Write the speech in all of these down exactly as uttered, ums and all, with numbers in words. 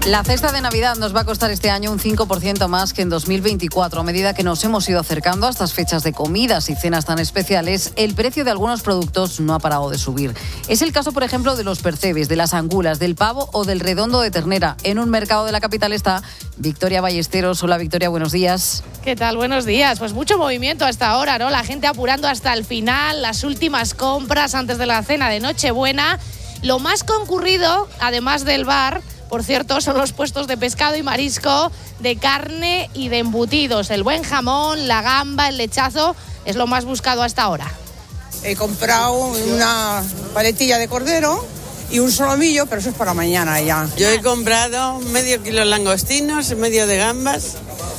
La cesta de Navidad nos va a costar este año un cinco por ciento más que en dos mil veinticuatro. A medida que nos hemos ido acercando a estas fechas de comidas y cenas tan especiales, el precio de algunos productos no ha parado de subir. Es el caso, por ejemplo, de los percebes, de las angulas, del pavo o del redondo de ternera. En un mercado de la capital está Victoria Ballesteros. Hola, Victoria, buenos días. ¿Qué tal? Buenos días. Pues mucho movimiento hasta ahora, ¿no? La gente apurando hasta el final, las últimas compras antes de la cena de Nochebuena. Lo más concurrido, además del bar, por cierto, son los puestos de pescado y marisco, de carne y de embutidos. El buen jamón, la gamba, el lechazo es lo más buscado hasta ahora. He comprado una paletilla de cordero y un solomillo, pero eso es para mañana ya. Yo he comprado medio kilo de langostinos, medio de gambas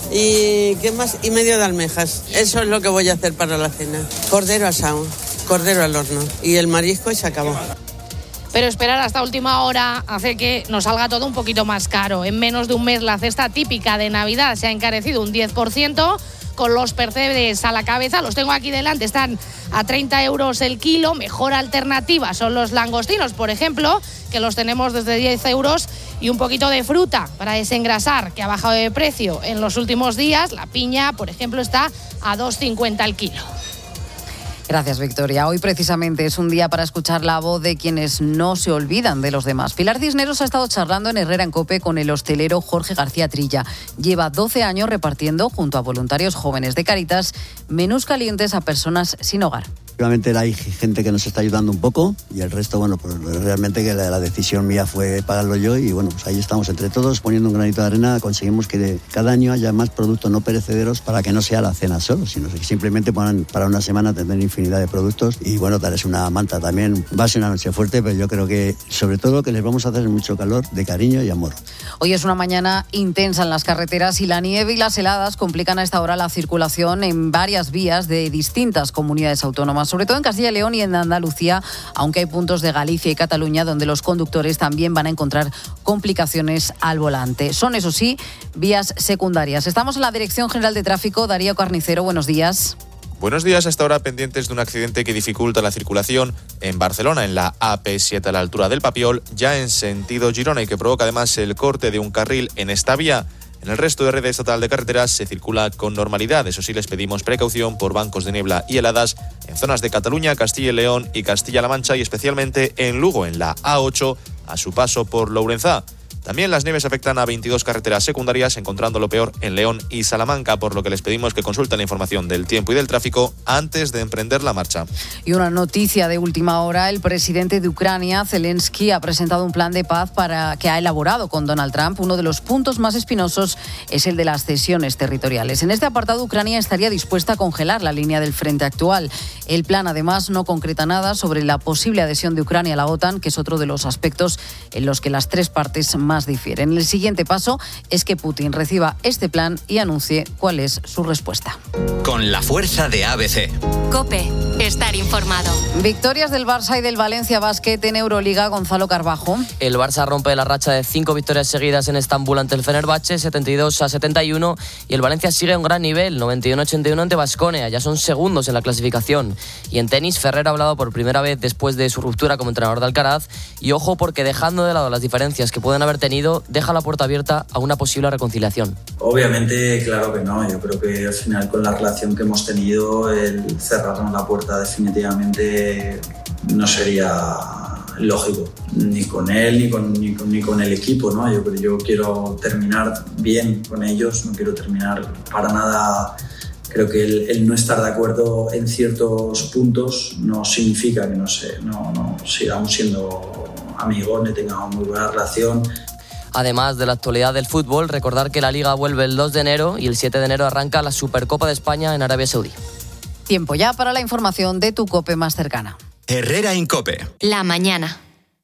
y ¿qué más? Y medio de almejas. Eso es lo que voy a hacer para la cena. Cordero asado, cordero al horno y el marisco y se acabó. Pero esperar hasta última hora hace que nos salga todo un poquito más caro. En menos de un mes la cesta típica de Navidad se ha encarecido un diez por ciento, con los percebes a la cabeza. Los tengo aquí delante, están a treinta euros el kilo. Mejor alternativa son los langostinos, por ejemplo, que los tenemos desde diez euros. Y un poquito de fruta para desengrasar, que ha bajado de precio en los últimos días. La piña, por ejemplo, está a dos cincuenta el kilo. Gracias, Victoria. Hoy precisamente es un día para escuchar la voz de quienes no se olvidan de los demás. Pilar Cisneros ha estado charlando en Herrera en COPE con el hostelero Jorge García Trilla. Lleva doce años repartiendo, junto a voluntarios jóvenes de Cáritas, menús calientes a personas sin hogar. Realmente hay gente que nos está ayudando un poco y el resto, bueno, pues realmente que la, la decisión mía fue pagarlo yo y bueno, pues ahí estamos entre todos poniendo un granito de arena. Conseguimos que de, cada año haya más productos no perecederos para que no sea la cena solo, sino que simplemente puedan para una semana tener infinidad de productos y bueno, darles una manta también. Va a ser una noche fuerte, pero yo creo que sobre todo que les vamos a hacer mucho calor, de cariño y amor. Hoy es una mañana intensa en las carreteras y la nieve y las heladas complican a esta hora la circulación en varias vías de distintas comunidades autónomas, sobre todo en Castilla y León y en Andalucía, aunque hay puntos de Galicia y Cataluña donde los conductores también van a encontrar complicaciones al volante. Son, eso sí, vías secundarias. Estamos en la Dirección General de Tráfico. Darío Carnicero, buenos días. Buenos días, hasta ahora pendientes de un accidente que dificulta la circulación en Barcelona, en la A P siete a la altura del Papiol, ya en sentido Girona, y que provoca además el corte de un carril en esta vía. En el resto de red estatal de carreteras se circula con normalidad. Eso sí, les pedimos precaución por bancos de niebla y heladas en zonas de Cataluña, Castilla y León y Castilla-La Mancha, y especialmente en Lugo, en la A ocho, a su paso por Lourenzá. También las nieves afectan a veintidós carreteras secundarias, encontrando lo peor en León y Salamanca, por lo que les pedimos que consulten la información del tiempo y del tráfico antes de emprender la marcha. Y una noticia de última hora: el presidente de Ucrania, Zelensky, ha presentado un plan de paz para que ha elaborado con Donald Trump. Uno de los puntos más espinosos es el de las cesiones territoriales. En este apartado, Ucrania estaría dispuesta a congelar la línea del frente actual. El plan, además, no concreta nada sobre la posible adhesión de Ucrania a la OTAN, que es otro de los aspectos en los que las tres partes más más difieren. El siguiente paso es que Putin reciba este plan y anuncie cuál es su respuesta. Con la fuerza de A B C. COPE. Estar informado. Victorias del Barça y del Valencia Basket en Euroliga. Gonzalo Carbajo. El Barça rompe la racha de cinco victorias seguidas en Estambul ante el Fenerbahce, setenta y dos a setenta y uno, y el Valencia sigue a un gran nivel, noventa y uno a ochenta y uno ante Baskonia. Ya son segundos en la clasificación. Y en tenis, Ferrer ha hablado por primera vez después de su ruptura como entrenador de Alcaraz, y ojo, porque dejando de lado las diferencias que pueden haber tenido, deja la puerta abierta a una posible reconciliación. Obviamente, claro que no. Yo creo que al final, con la relación que hemos tenido, el cerrarnos la puerta definitivamente no sería lógico, ni con él ni con, ni con, ni con el equipo, ¿no? Yo, yo quiero terminar bien con ellos, no quiero terminar para nada. Creo que el, el no estar de acuerdo en ciertos puntos no significa que no, sé, no, no sigamos siendo amigos ni tengamos muy buena relación. Además de la actualidad del fútbol, recordar que la Liga vuelve el dos de enero y el siete de enero arranca la Supercopa de España en Arabia Saudí. Tiempo ya para la información de tu COPE más cercana. Herrera en COPE. La mañana.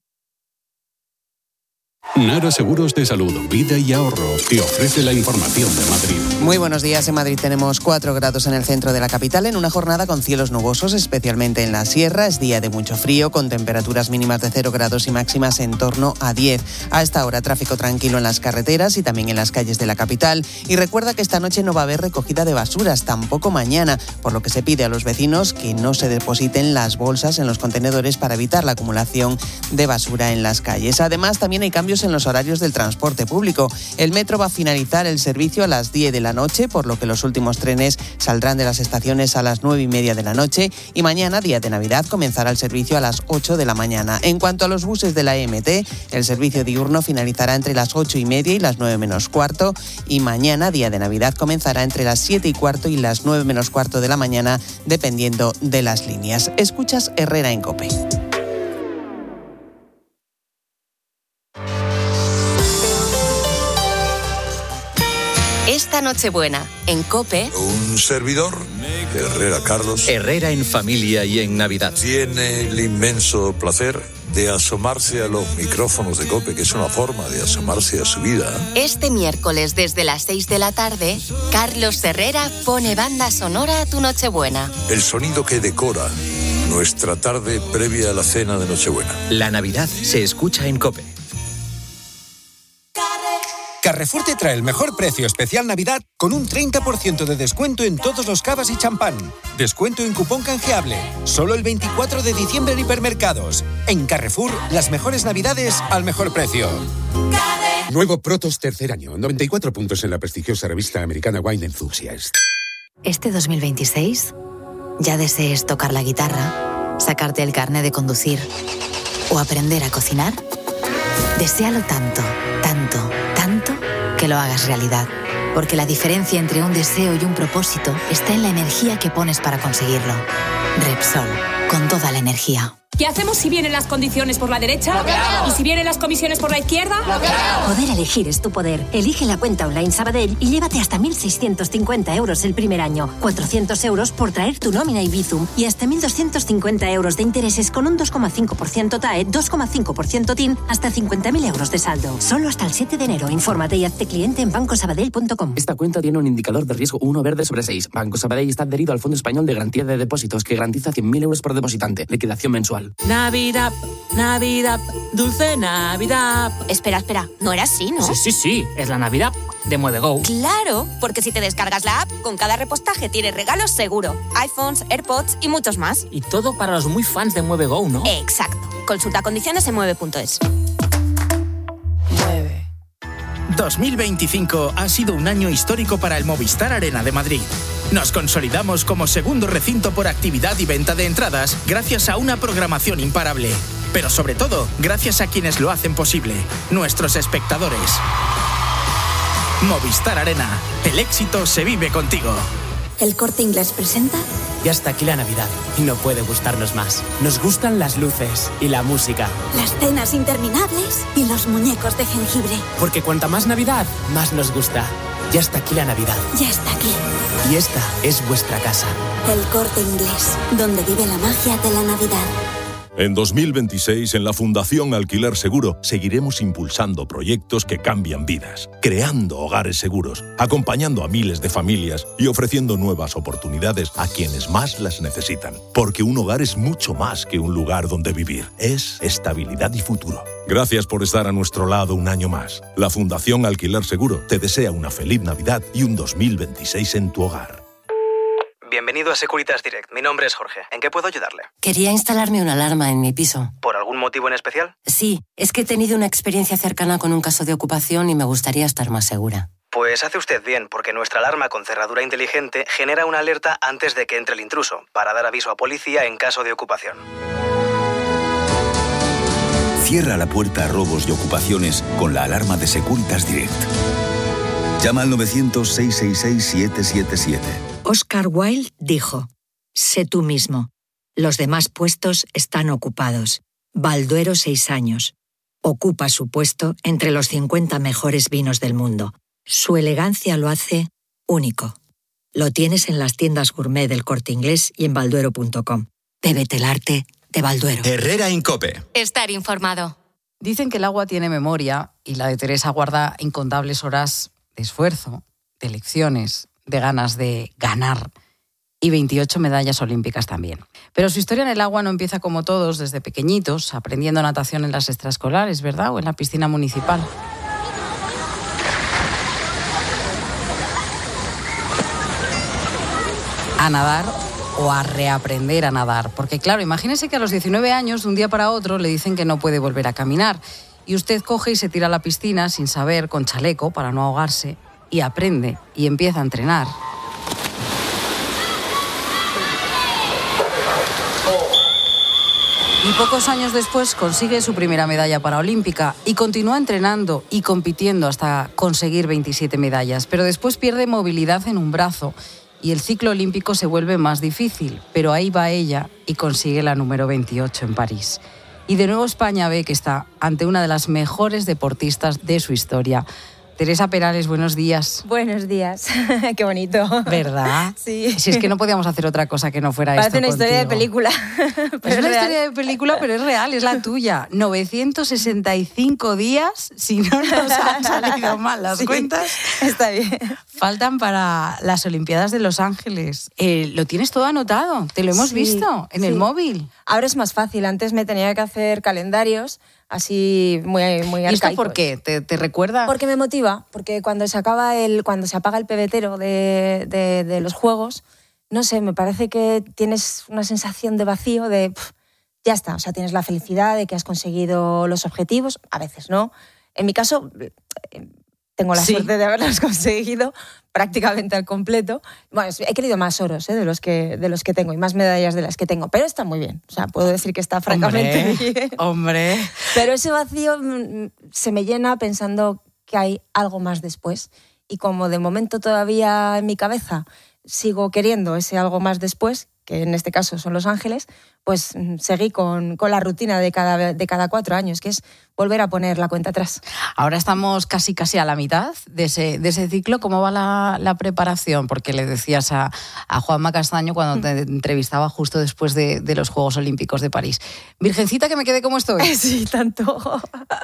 Nara Seguros de Salud, Vida y Ahorro te ofrece la información de Madrid. Muy buenos días. En Madrid tenemos cuatro grados en el centro de la capital, en una jornada con cielos nubosos, especialmente en la sierra. Es día de mucho frío, con temperaturas mínimas de cero grados y máximas en torno a diez. A esta hora, tráfico tranquilo en las carreteras y también en las calles de la capital. Y recuerda que esta noche no va a haber recogida de basuras, tampoco mañana, por lo que se pide a los vecinos que no se depositen las bolsas en los contenedores para evitar la acumulación de basura en las calles. Además, también hay cambios en en los horarios del transporte público. El metro va a finalizar el servicio a las diez de la noche, por lo que los últimos trenes saldrán de las estaciones a las nueve y media de la noche y mañana, día de Navidad, comenzará el servicio a las ocho de la mañana. En cuanto a los buses de la E M T, el servicio diurno finalizará entre las ocho y media y las nueve menos cuarto y mañana, día de Navidad, comenzará entre las siete y cuarto y las nueve menos cuarto de la mañana, dependiendo de las líneas. Escuchas Herrera en COPE. Esta Nochebuena, en COPE... Un servidor, Herrera Carlos. Herrera en familia y en Navidad. Tiene el inmenso placer de asomarse a los micrófonos de COPE, que es una forma de asomarse a su vida. Este miércoles, desde las seis de la tarde, Carlos Herrera pone banda sonora a tu Nochebuena. El sonido que decora nuestra tarde previa a la cena de Nochebuena. La Navidad se escucha en COPE. Carrefour te trae el mejor precio especial Navidad con un treinta por ciento de descuento en todos los cavas y champán. Descuento en cupón canjeable. Solo el veinticuatro de diciembre en hipermercados. En Carrefour, las mejores Navidades al mejor precio. Nuevo Protos tercer año. noventa y cuatro puntos en la prestigiosa revista americana Wine Enthusiast. Este dos mil veintiséis, ya desees tocar la guitarra, sacarte el carnet de conducir o aprender a cocinar. Deséalo tanto, tanto, tanto que lo hagas realidad. Porque la diferencia entre un deseo y un propósito está en la energía que pones para conseguirlo. Repsol, con toda la energía. ¿Qué hacemos si vienen las condiciones por la derecha? ¿Y si vienen las comisiones por la izquierda? Poder elegir es tu poder. Elige la cuenta online Sabadell y llévate hasta mil seiscientos cincuenta euros el primer año, cuatrocientos euros por traer tu nómina y Bizum y hasta mil doscientos cincuenta euros de intereses con un dos coma cinco por ciento T A E, dos coma cinco por ciento T I N, hasta cincuenta mil euros de saldo. Solo hasta el siete de enero. Infórmate y hazte cliente en banco sabadell punto com. Esta cuenta tiene un indicador de riesgo uno verde sobre seis. Banco Sabadell está adherido al Fondo Español de Garantía de Depósitos, que garantiza cien mil euros por depositante. Liquidación mensual. Navidad, Navidad, dulce Navidad. Espera, espera, no era así, ¿no? Sí, sí, sí, es la Navidad de MueveGo. Claro, porque si te descargas la app, con cada repostaje tienes regalos seguro. iPhones, AirPods y muchos más. Y todo para los muy fans de MueveGo, ¿no? Exacto. Consulta condiciones en mueve punto es. dos mil veinticinco ha sido un año histórico para el Movistar Arena de Madrid. Nos consolidamos como segundo recinto por actividad y venta de entradas gracias a una programación imparable. Pero sobre todo, gracias a quienes lo hacen posible, nuestros espectadores. Movistar Arena, el éxito se vive contigo. ¿El Corte Inglés presenta? Ya está aquí la Navidad y no puede gustarnos más. Nos gustan las luces y la música. Las cenas interminables y los muñecos de jengibre. Porque cuanta más Navidad, más nos gusta. Ya está aquí la Navidad. Ya está aquí. Y esta es vuestra casa. El Corte Inglés, donde vive la magia de la Navidad. En dos mil veintiséis, en la Fundación Alquiler Seguro, seguiremos impulsando proyectos que cambian vidas, creando hogares seguros, acompañando a miles de familias y ofreciendo nuevas oportunidades a quienes más las necesitan. Porque un hogar es mucho más que un lugar donde vivir. Es estabilidad y futuro. Gracias por estar a nuestro lado un año más. La Fundación Alquiler Seguro te desea una feliz Navidad y un dos mil veintiséis en tu hogar. Bienvenido a Securitas Direct. Mi nombre es Jorge. ¿En qué puedo ayudarle? Quería instalarme una alarma en mi piso. ¿Por algún motivo en especial? Sí, es que he tenido una experiencia cercana con un caso de ocupación y me gustaría estar más segura. Pues hace usted bien, porque nuestra alarma con cerradura inteligente genera una alerta antes de que entre el intruso, para dar aviso a policía en caso de ocupación. Cierra la puerta a robos y ocupaciones con la alarma de Securitas Direct. Llama al novecientos, seiscientos sesenta y seis, siete siete siete. Oscar Wilde dijo: sé tú mismo. Los demás puestos están ocupados. Balduero, seis años. Ocupa su puesto entre los cincuenta mejores vinos del mundo. Su elegancia lo hace único. Lo tienes en las tiendas gourmet del Corte Inglés y en balduero punto com. Bébete el arte de Balduero. Herrera en COPE. Estar informado. Dicen que el agua tiene memoria y la de Teresa guarda incontables horas de esfuerzo, de lecciones, de ganas de ganar y veintiocho medallas olímpicas también. Pero su historia en el agua no empieza como todos, desde pequeñitos, aprendiendo natación en las extraescolares, ¿verdad? O en la piscina municipal. A nadar o a reaprender a nadar. Porque claro, imagínense que a los diecinueve años, de un día para otro, le dicen que no puede volver a caminar. y usted coge y se tira a la piscina sin saber, con chaleco para no ahogarse, y aprende y empieza a entrenar. Y pocos años después consigue su primera medalla paraolímpica y continúa entrenando y compitiendo hasta conseguir veintisiete medallas. Pero después pierde movilidad en un brazo y el ciclo olímpico se vuelve más difícil. Pero ahí va ella y consigue la número veintiocho en París. Y de nuevo España ve que está ante una de las mejores deportistas de su historia. Teresa Perales, buenos días. Buenos días, qué bonito. ¿Verdad? Sí. Si es que no podíamos hacer otra cosa que no fuera Parece esto una contigo. historia de película. Es una historia de película, pero es real, es la tuya. novecientos sesenta y cinco días, si no nos han salido mal las Sí, cuentas. Está bien. Faltan para las Olimpiadas de Los Ángeles. Eh, lo tienes todo anotado, te lo hemos Sí, visto en sí. el móvil. Ahora es más fácil, antes me tenía que hacer calendarios así muy, muy arcaicos. ¿Y esto por qué? ¿Te, te recuerda? Porque me motiva, porque cuando se acaba el, cuando se apaga el pebetero de, de, de los juegos, no sé, me parece que tienes una sensación de vacío, de pff, ya está, o sea, tienes la felicidad de que has conseguido los objetivos, a veces no. En mi caso, tengo la Sí. suerte de haberlos conseguido prácticamente al completo. Bueno, he querido más oros ¿eh? de, los que, de los que tengo y más medallas de las que tengo, pero está muy bien. O sea, puedo decir que está francamente Hombre, bien. Hombre. Pero ese vacío mm, se me llena pensando que hay algo más después. Y como de momento todavía en mi cabeza sigo queriendo ese algo más después, que en este caso son Los Ángeles, pues mm, seguí con, con la rutina de cada, de cada cuatro años, que es volver a poner la cuenta atrás. Ahora estamos casi casi a la mitad de ese, de ese ciclo. ¿Cómo va la, la preparación? Porque le decías a, a Juanma Castaño cuando te entrevistaba justo después de, de los Juegos Olímpicos de París. Virgencita, que me quede como estoy. Sí, tanto.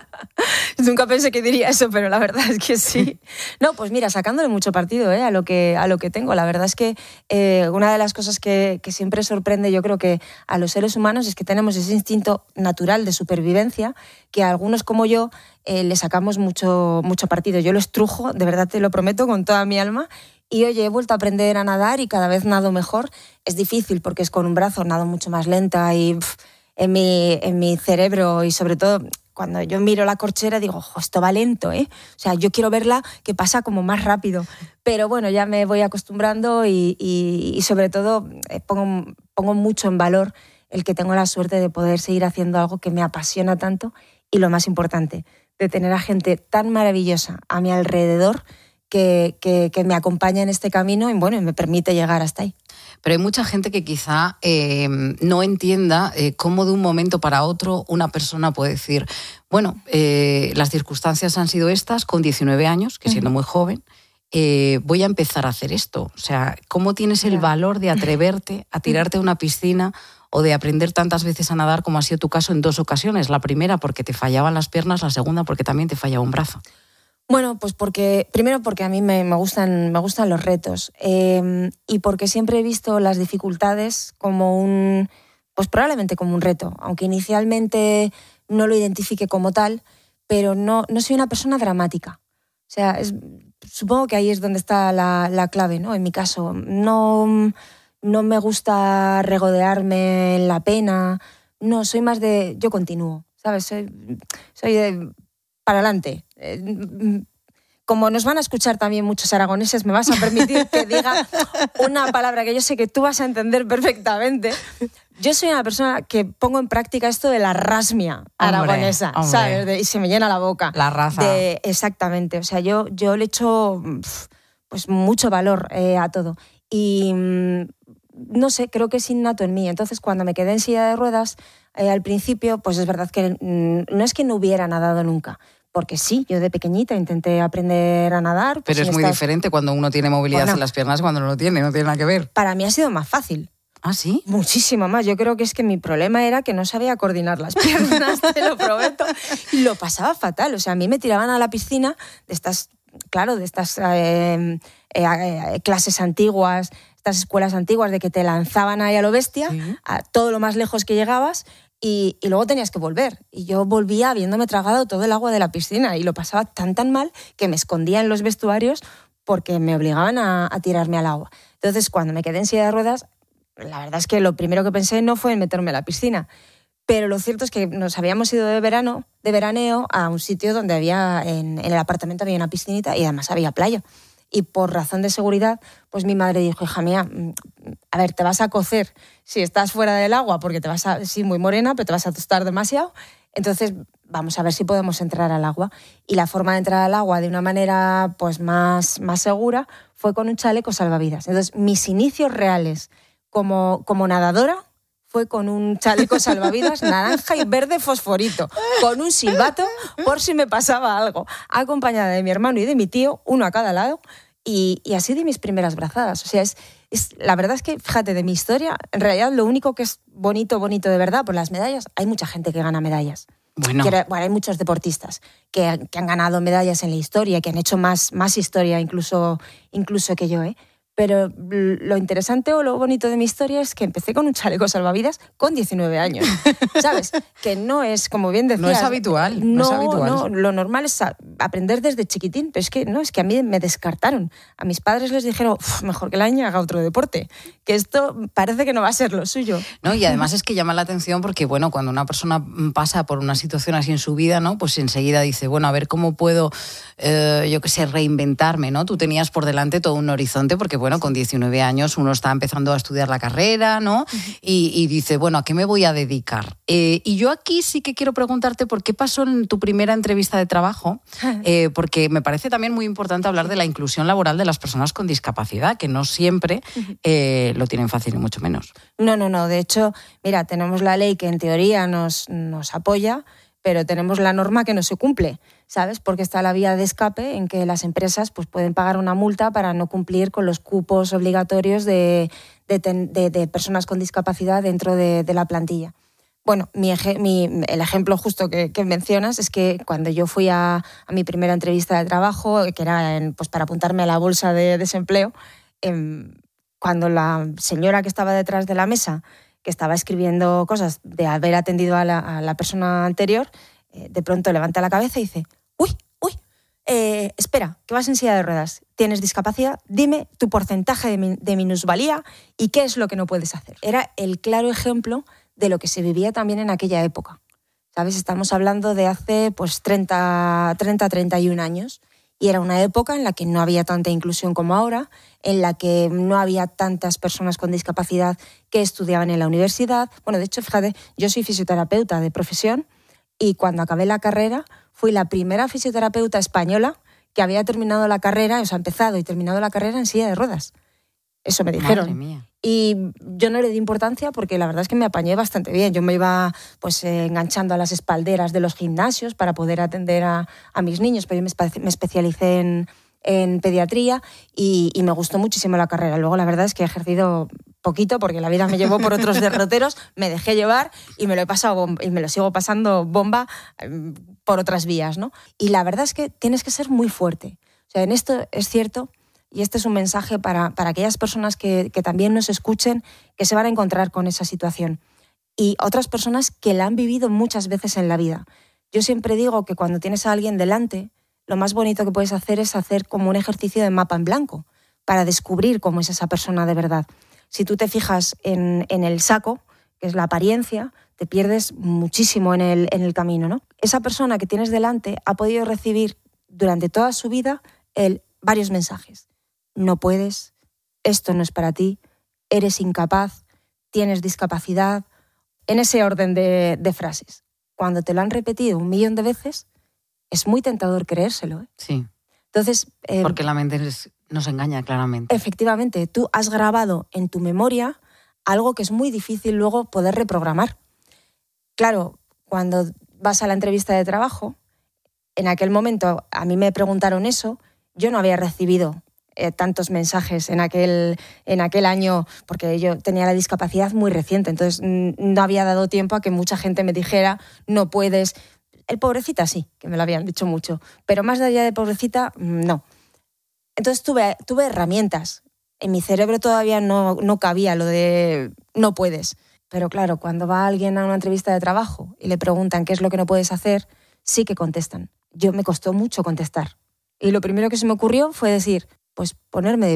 Nunca pensé que diría eso, pero la verdad es que sí. No, pues mira, sacándole mucho partido ¿eh? a, lo que, a lo que tengo. La verdad es que eh, una de las cosas que, que siempre sorprende, yo creo que a los seres humanos, es que tenemos ese instinto natural de supervivencia que a algunos como yo eh, le sacamos mucho, mucho partido. Yo lo estrujo, de verdad te lo prometo, con toda mi alma. Y oye, he vuelto a aprender a nadar y cada vez nado mejor. Es difícil porque es con un brazo, nado mucho más lenta y pff, en, mi, en mi cerebro y sobre todo cuando yo miro la corchera digo, ojo, esto va lento, ¿eh? O sea, yo quiero verla que pasa como más rápido. Pero bueno, ya me voy acostumbrando y, y, y sobre todo eh, pongo, pongo mucho en valor el que tengo la suerte de poder seguir haciendo algo que me apasiona tanto y lo más importante, de tener a gente tan maravillosa a mi alrededor que, que, que me acompaña en este camino y bueno, me permite llegar hasta ahí. Pero hay mucha gente que quizá eh, no entienda eh, cómo de un momento para otro una persona puede decir, bueno, eh, las circunstancias han sido estas, con diecinueve años, que siendo muy joven, eh, voy a empezar a hacer esto. O sea, ¿cómo tienes el valor de atreverte a tirarte a una piscina o de aprender tantas veces a nadar como ha sido tu caso en dos ocasiones? La primera porque te fallaban las piernas, la segunda porque también te fallaba un brazo. Bueno, pues porque primero porque a mí me, me, gustan, me gustan los retos eh, y porque siempre he visto las dificultades como un, pues probablemente como un reto, aunque inicialmente no lo identifique como tal, pero no, no soy una persona dramática. O sea, es, supongo que ahí es donde está la, la clave, ¿no? En mi caso, no, no me gusta regodearme en la pena, no, soy más de, yo continúo, ¿sabes? Soy, soy de para adelante. Como nos van a escuchar también muchos aragoneses, me vas a permitir que diga una palabra que yo sé que tú vas a entender perfectamente. Yo soy una persona que pongo en práctica esto de la rasmia aragonesa, hombre, ¿sabes? hombre. De, y se me llena la boca. La raza. De, exactamente. O sea, yo, yo le echo pues, mucho valor eh, a todo. Y no sé, creo que es innato en mí. Entonces, cuando me quedé en silla de ruedas, eh, al principio, pues es verdad que mm, no es que no hubiera nadado nunca. Porque sí, yo de pequeñita intenté aprender a nadar. Pues Pero es muy estas... diferente cuando uno tiene movilidad bueno, en las piernas cuando no lo tiene, no tiene nada que ver. Para mí ha sido más fácil. ¿Ah, sí? Muchísimo más. Yo creo que es que mi problema era que no sabía coordinar las piernas, te lo prometo. Y lo pasaba fatal. O sea, a mí me tiraban a la piscina de estas, claro, de estas eh, eh, clases antiguas, estas escuelas antiguas de que te lanzaban ahí a lo bestia, sí. a todo lo más lejos que llegabas. Y, y luego tenías que volver. Y yo volvía habiéndome tragado todo el agua de la piscina y lo pasaba tan tan mal que me escondía en los vestuarios porque me obligaban a, a tirarme al agua. Entonces, cuando me quedé en silla de ruedas, la verdad es que lo primero que pensé no fue en meterme a la piscina. Pero lo cierto es que nos habíamos ido de verano, de veraneo a un sitio donde había, en, en el apartamento había una piscinita y además había playa. Y por razón de seguridad, pues mi madre dijo, hija mía, a ver, te vas a cocer si estás fuera del agua porque te vas a, sí, muy morena, pero te vas a tostar demasiado. Entonces, vamos a ver si podemos entrar al agua. Y la forma de entrar al agua de una manera pues más, más segura fue con un chaleco salvavidas. Entonces, mis inicios reales como, como nadadora fue con un chaleco salvavidas naranja y verde fosforito, con un silbato por si me pasaba algo, acompañada de mi hermano y de mi tío, uno a cada lado, y, y así di mis primeras brazadas. O sea, es, es, la verdad es que, fíjate, de mi historia, en realidad lo único que es bonito, bonito de verdad, por las medallas, hay mucha gente que gana medallas. Bueno. Que, bueno, hay muchos deportistas que, que han ganado medallas en la historia, que han hecho más, más historia incluso, incluso que yo, ¿eh? Pero lo interesante o lo bonito de mi historia es que empecé con un chaleco salvavidas con diecinueve años, ¿sabes? Que no es, como bien decías... No es habitual. No, no es habitual. No, lo normal es aprender desde chiquitín, pero es que no, es que a mí me descartaron. A mis padres les dijeron, mejor que la niña haga otro deporte, que esto parece que no va a ser lo suyo. No, y además es que llama la atención porque, bueno, cuando una persona pasa por una situación así en su vida, ¿no? Pues enseguida dice, bueno, a ver cómo puedo, eh, yo qué sé, reinventarme, ¿no? Tú tenías por delante todo un horizonte porque, bueno, con diecinueve años uno está empezando a estudiar la carrera, ¿no? Uh-huh. Y, y dice, bueno, ¿a qué me voy a dedicar? Eh, y yo aquí sí que quiero preguntarte por qué pasó en tu primera entrevista de trabajo, eh, porque me parece también muy importante hablar de la inclusión laboral de las personas con discapacidad, que no siempre eh, lo tienen fácil y mucho menos. No, no, no. De hecho, mira, tenemos la ley que en teoría nos, nos apoya, pero tenemos la norma que no se cumple, ¿sabes? Porque está la vía de escape en que las empresas pues, pueden pagar una multa para no cumplir con los cupos obligatorios de, de, de, de personas con discapacidad dentro de, de la plantilla. Bueno, mi, mi, el ejemplo justo que, que mencionas es que cuando yo fui a, a mi primera entrevista de trabajo, que era en, pues, para apuntarme a la bolsa de desempleo, eh, cuando la señora que estaba detrás de la mesa, que estaba escribiendo cosas de haber atendido a la, a la persona anterior, eh, de pronto levanta la cabeza y dice, uy, uy, eh, espera, que vas en silla de ruedas, tienes discapacidad, dime tu porcentaje de, min- de minusvalía y qué es lo que no puedes hacer. Era el claro ejemplo de lo que se vivía también en aquella época. ¿Sabes? Estamos hablando de hace pues treinta, treinta y un años. Y era una época en la que no había tanta inclusión como ahora, en la que no había tantas personas con discapacidad que estudiaban en la universidad. Bueno, de hecho, fíjate, yo soy fisioterapeuta de profesión y cuando acabé la carrera fui la primera fisioterapeuta española que había terminado la carrera, o sea, empezado y terminado la carrera en silla de ruedas. Eso me dijeron. Madre mía. Y yo no le di importancia porque la verdad es que me apañé bastante bien. Yo me iba pues eh, enganchando a las espalderas de los gimnasios para poder atender a, a mis niños, pero yo me, espe- me especialicé en, en pediatría y, y me gustó muchísimo la carrera. Luego la verdad es que he ejercido poquito porque la vida me llevó por otros derroteros, me dejé llevar y me lo he pasado bomba, y me lo sigo pasando bomba eh, por otras vías, ¿no? Y la verdad es que tienes que ser muy fuerte. O sea, en esto es cierto. Y este es un mensaje para, para aquellas personas que, que también nos escuchen, que se van a encontrar con esa situación. Y otras personas que la han vivido muchas veces en la vida. Yo siempre digo que cuando tienes a alguien delante, lo más bonito que puedes hacer es hacer como un ejercicio de mapa en blanco para descubrir cómo es esa persona de verdad. Si tú te fijas en, en el saco, que es la apariencia, te pierdes muchísimo en el, en el camino, ¿no? Esa persona que tienes delante ha podido recibir durante toda su vida el, varios mensajes. No puedes, esto no es para ti, eres incapaz, tienes discapacidad, en ese orden de, de frases. Cuando te lo han repetido un millón de veces, es muy tentador creérselo, ¿eh? Sí. Entonces, eh, porque la mente es, nos engaña claramente. Efectivamente, tú has grabado en tu memoria algo que es muy difícil luego poder reprogramar. Claro, cuando vas a la entrevista de trabajo, en aquel momento a mí me preguntaron eso, yo no había recibido Eh, tantos mensajes en aquel, en aquel año, porque yo tenía la discapacidad muy reciente, entonces no había dado tiempo a que mucha gente me dijera, no puedes. El pobrecita sí, que me lo habían dicho mucho, pero más allá de pobrecita, no. Entonces tuve, tuve herramientas. En mi cerebro todavía no, no cabía lo de no puedes. Pero claro, cuando va alguien a una entrevista de trabajo y le preguntan qué es lo que no puedes hacer, sí que contestan. Yo me costó mucho contestar. Y lo primero que se me ocurrió fue decir, pues ponerme de pie.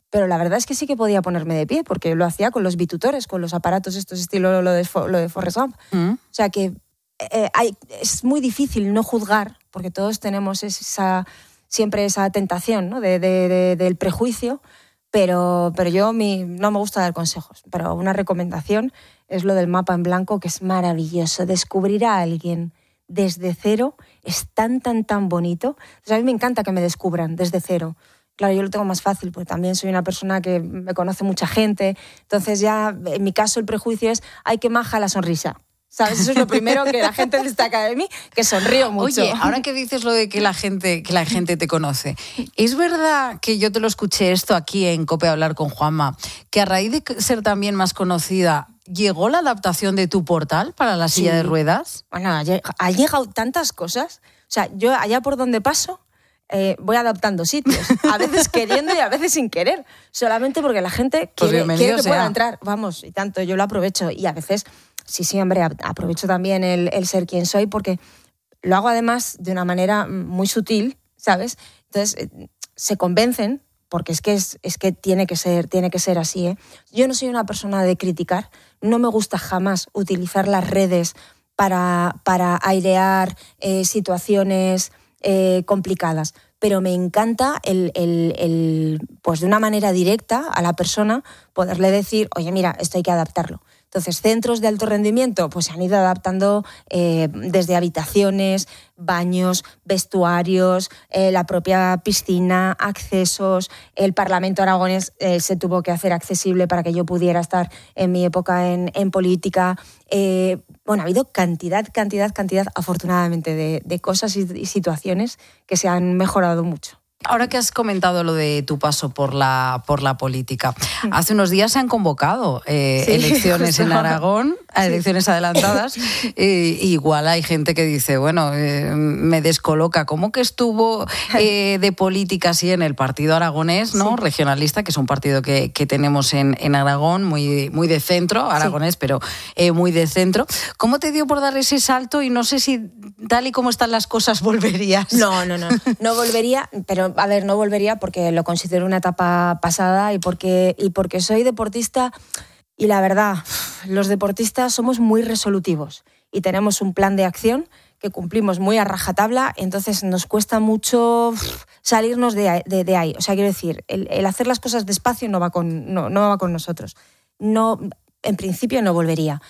pero la verdad es que sí que podía ponerme de pie, porque lo hacía con los bitutores, con los aparatos estos estilo lo de, lo de Forrest Gump. Mm. O sea que eh, hay, es muy difícil no juzgar, porque todos tenemos esa, siempre esa tentación, ¿no? de, de, de, del prejuicio, pero, pero yo mi, no me gusta dar consejos, pero una recomendación es lo del mapa en blanco, que es maravilloso. Descubrir a alguien desde cero es tan, tan, tan bonito. O sea, a mí me encanta que me descubran desde cero. Claro, yo lo tengo más fácil, porque también soy una persona que me conoce mucha gente. Entonces ya, en mi caso, el prejuicio es, ay, qué maja la sonrisa. ¿Sabes? Eso es lo primero que la gente destaca de mí, que sonrío mucho. Oye, ahora que dices lo de que la gente, que la gente te conoce, ¿es verdad que yo te lo escuché esto aquí en COPE hablar con Juanma, que a raíz de ser también más conocida, llegó la adaptación de tu portal para la silla sí. de ruedas? Bueno, ha llegado tantas cosas. O sea, yo allá por donde paso, eh, voy adaptando sitios. A veces queriendo y a veces sin querer. Solamente porque la gente pues quiere, quiere que sea. pueda entrar. Vamos, y tanto, yo lo aprovecho. Y a veces... Sí, sí, hombre, aprovecho también el, el ser quien soy, porque lo hago además de una manera muy sutil, ¿sabes? Entonces, se convencen, porque es que, es, es que tiene que ser, tiene que ser así, ¿eh? Yo no soy una persona de criticar, no me gusta jamás utilizar las redes para, para airear eh, situaciones eh, complicadas, pero me encanta el, el, el, pues de una manera directa a la persona poderle decir, oye, mira, esto hay que adaptarlo. Entonces, centros de alto rendimiento pues se han ido adaptando eh, desde habitaciones, baños, vestuarios, eh, la propia piscina, accesos. El Parlamento aragonés eh, se tuvo que hacer accesible para que yo pudiera estar en mi época en, en política. Eh, bueno, ha habido cantidad, cantidad, cantidad, afortunadamente, de, de cosas y, y situaciones que se han mejorado mucho. Ahora que has comentado lo de tu paso por la, por la política, hace unos días se han convocado eh, sí, elecciones justo. en Aragón, sí. elecciones adelantadas, e igual hay gente que dice, bueno, eh, me descoloca, ¿cómo que estuvo eh, de política así en el partido aragonés, ¿no? Sí. Regionalista, que es un partido que, que tenemos en, en Aragón, muy, muy de centro, aragonés, sí. pero eh, muy de centro. ¿Cómo te dio por dar ese salto y no sé si tal y como están las cosas volverías? No, no, no, no volvería, pero a ver, no volvería porque lo considero una etapa pasada y porque, y porque soy deportista y la verdad, los deportistas somos muy resolutivos y tenemos un plan de acción que cumplimos muy a rajatabla, entonces nos cuesta mucho salirnos de, de, de ahí. O sea, quiero decir, el, el hacer las cosas despacio no va con, no, no va con nosotros. No, en principio no volvería,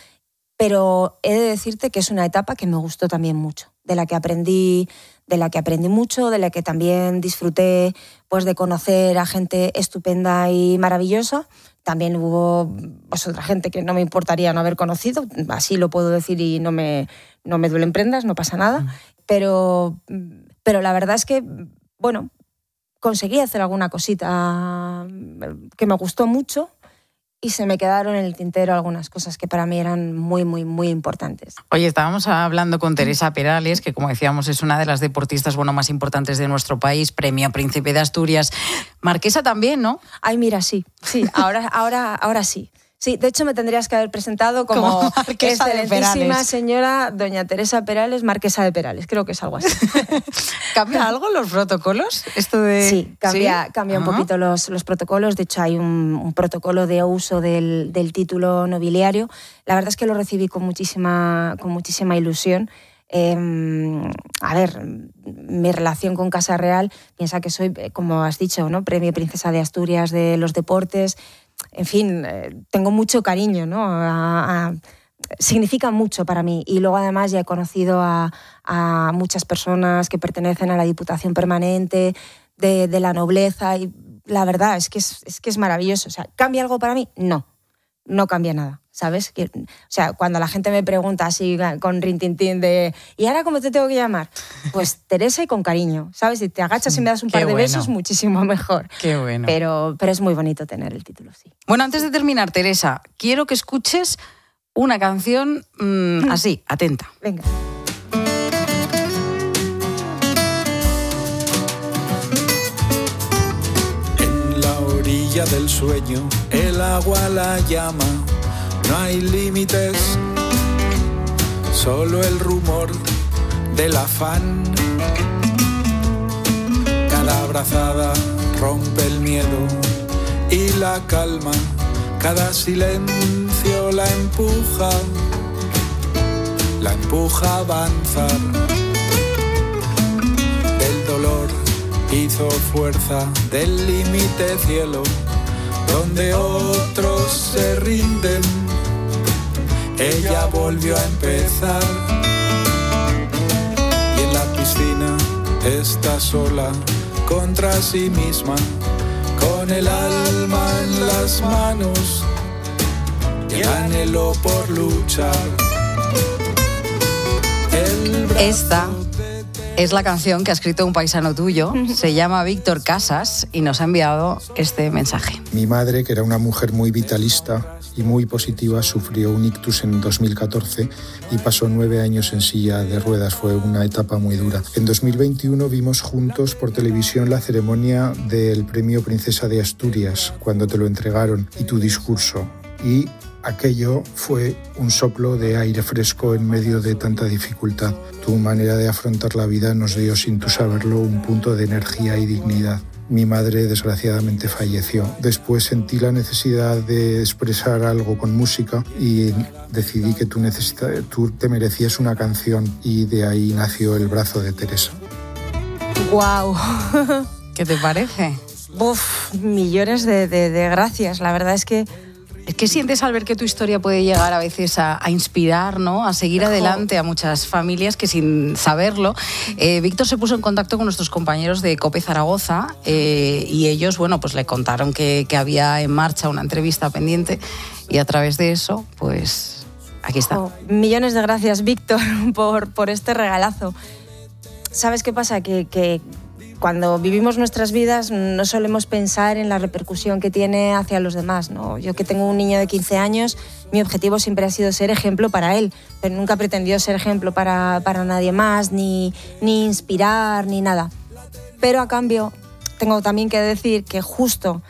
pero he de decirte que es una etapa que me gustó también mucho, de la que aprendí... de la que aprendí mucho, de la que también disfruté pues, de conocer a gente estupenda y maravillosa. También hubo pues, otra gente que no me importaría no haber conocido, así lo puedo decir y no me, no me duelen prendas, no pasa nada. Pero, pero la verdad es que, bueno, conseguí hacer alguna cosita que me gustó mucho. Y se me quedaron en el tintero algunas cosas que para mí eran muy, muy, muy importantes. Oye, estábamos hablando con Teresa Perales, que como decíamos es una de las deportistas bueno, más importantes de nuestro país, premio Príncipe de Asturias. Marquesa también, ¿no? Ay, mira, sí, sí, ahora, ahora, ahora sí. Sí, de hecho me tendrías que haber presentado como, como excelentísima señora doña Teresa Perales, Marquesa de Perales, creo que es algo así. ¿Cambia algo los protocolos? Esto de... Sí, cambia, ¿Sí? cambia un uh-huh. poquito los, los protocolos, de hecho hay un, un protocolo de uso del, del título nobiliario. La verdad es que lo recibí con muchísima, con muchísima ilusión. Eh, a ver, mi relación con Casa Real, piensa que soy, como has dicho, ¿no? Premio Princesa de Asturias de los deportes. En fin, eh, tengo mucho cariño, ¿no? A, a, significa mucho para mí. Y luego además ya he conocido a, a muchas personas que pertenecen a la Diputación Permanente de, de la nobleza y la verdad es que es, es que es maravilloso. O sea, ¿cambia algo para mí? No, no cambia nada, ¿sabes? Que, o sea, cuando la gente me pregunta así con rintintín de ¿y ahora cómo te tengo que llamar? Pues Teresa y con cariño, ¿sabes? Si te agachas y me das un Qué par de bueno. besos, muchísimo mejor. Qué bueno. Pero, pero es muy bonito tener el título, sí. Bueno, antes de terminar, Teresa, quiero que escuches una canción mmm, así, atenta. Venga. En la orilla del sueño, el agua la llama. No hay límites, solo el rumor del afán. Cada abrazada rompe el miedo y la calma, cada silencio la empuja, la empuja a avanzar. Del dolor hizo fuerza, del límite cielo, donde otros se rinden, ella volvió a empezar. Y en la piscina está sola contra sí misma, con el alma en las manos y el anhelo por luchar. Esta es la canción que ha escrito un paisano tuyo, se llama Víctor Casas y nos ha enviado este mensaje. Mi madre, que era una mujer muy vitalista y muy positiva, sufrió un ictus en dos mil catorce y pasó nueve años en silla de ruedas. Fue una etapa muy dura. En dos mil veintiuno vimos juntos por televisión la ceremonia del Premio Princesa de Asturias, cuando te lo entregaron, y tu discurso. Y aquello fue un soplo de aire fresco en medio de tanta dificultad. Tu manera de afrontar la vida nos dio, sin tú saberlo, un punto de energía y dignidad. Mi madre desgraciadamente falleció. Después sentí la necesidad de expresar algo con música y decidí que tú, necesita, tú te merecías una canción, y de ahí nació El brazo de Teresa. ¡Guau! ¿Qué te parece? Uf, millones de, de, de gracias. La verdad es que ¿Qué sientes al ver que tu historia puede llegar a veces a, a inspirar, ¿no? A seguir adelante a muchas familias que, sin saberlo, eh, Víctor se puso en contacto con nuestros compañeros de COPE Zaragoza eh, y ellos, bueno, pues le contaron que, que había en marcha una entrevista pendiente, y a través de eso, pues aquí está. Oh, millones de gracias, Víctor, por, por este regalazo. ¿Sabes qué pasa? Que... que... Cuando vivimos nuestras vidas no solemos pensar en la repercusión que tiene hacia los demás, ¿no? Yo, que tengo un niño de quince años, mi objetivo siempre ha sido ser ejemplo para él, pero nunca he pretendido ser ejemplo para, para nadie más, ni, ni inspirar, ni nada. Pero a cambio, tengo también que decir que justo,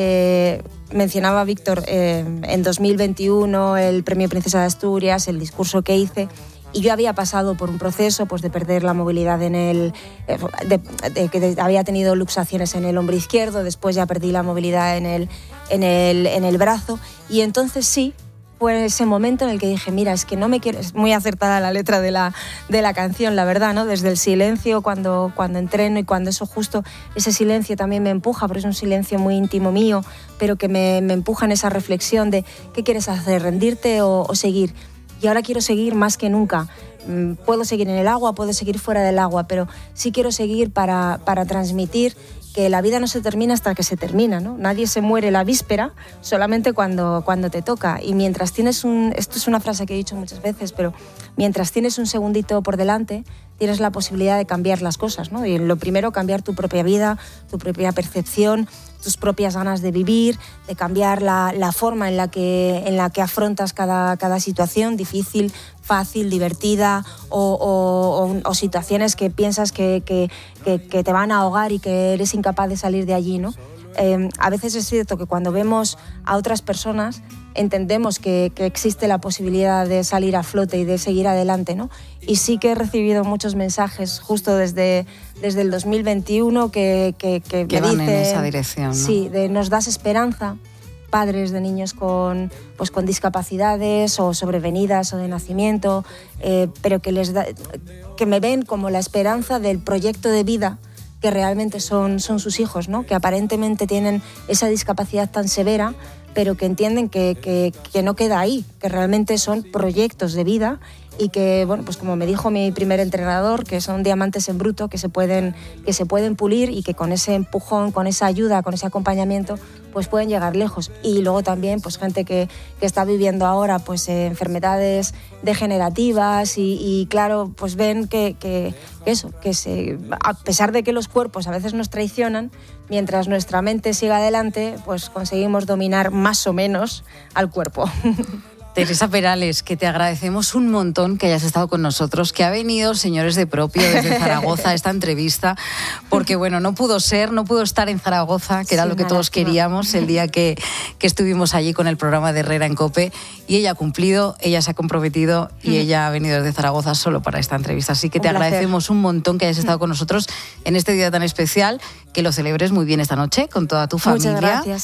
eh, mencionaba Víctor, eh, en dos mil veintiuno el Premio Princesa de Asturias, el discurso que hice, y yo había pasado por un proceso, pues, de perder la movilidad en el... De, de, que de, había tenido luxaciones en el hombro izquierdo, después ya perdí la movilidad en el, en el, en el brazo, y entonces sí, fue ese momento en el que dije, mira, es que no me quiero... Es muy acertada la letra de la, de la canción, la verdad, ¿no? Desde el silencio, cuando, cuando entreno, y cuando eso justo, ese silencio también me empuja, porque es un silencio muy íntimo mío, pero que me, me empuja en esa reflexión de ¿qué quieres hacer? ¿Rendirte o, o seguir? Y ahora quiero seguir más que nunca. Puedo seguir en el agua, puedo seguir fuera del agua, pero sí quiero seguir para, para transmitir que la vida no se termina hasta que se termina, ¿no? Nadie se muere la víspera, solamente cuando, cuando te toca. Y mientras tienes un... Esto es una frase que he dicho muchas veces, pero mientras tienes un segundito por delante, tienes la posibilidad de cambiar las cosas, ¿no? Y lo primero, cambiar tu propia vida, tu propia percepción, tus propias ganas de vivir, de cambiar la, la forma en la que, en la que afrontas cada, cada situación, difícil, fácil, divertida, o, o, o, o situaciones que piensas que, que, que, que te van a ahogar y que eres incapaz de salir de allí, ¿no? Eh, a veces es cierto que cuando vemos a otras personas entendemos que, que existe la posibilidad de salir a flote y de seguir adelante, ¿no? Y sí que he recibido muchos mensajes justo desde, desde el dos mil veintiuno que, que, que, que me van dicen, en esa dirección, ¿no? Sí, de nos das esperanza, padres de niños con, pues, con discapacidades o sobrevenidas o de nacimiento, eh, pero que, les da, que me ven como la esperanza del proyecto de vida que realmente son, son sus hijos, ¿no? Que aparentemente tienen esa discapacidad tan severa, pero que entienden que, que, que no queda ahí, que realmente son proyectos de vida y que, bueno, pues como me dijo mi primer entrenador, que son diamantes en bruto, que se pueden, que se pueden pulir y que con ese empujón, con esa ayuda, con ese acompañamiento, pues pueden llegar lejos. Y luego también, pues gente que, que está viviendo ahora, pues eh, enfermedades degenerativas y, y claro, pues ven que, que, que eso, que se, a pesar de que los cuerpos a veces nos traicionan, mientras nuestra mente siga adelante, pues conseguimos dominar más o menos al cuerpo. Teresa Perales, que te agradecemos un montón que hayas estado con nosotros, que ha venido, señores de Propio, desde Zaragoza a esta entrevista, porque bueno, no pudo ser, no pudo estar en Zaragoza, que era sí, lo que todos lástima. queríamos el día que, que estuvimos allí con el programa de Herrera en COPE, y ella ha cumplido, ella se ha comprometido y mm. ella ha venido desde Zaragoza solo para esta entrevista. Así que un te placer. agradecemos un montón que hayas estado con nosotros en este día tan especial, que lo celebres muy bien esta noche con toda tu familia. Muchas gracias, sí.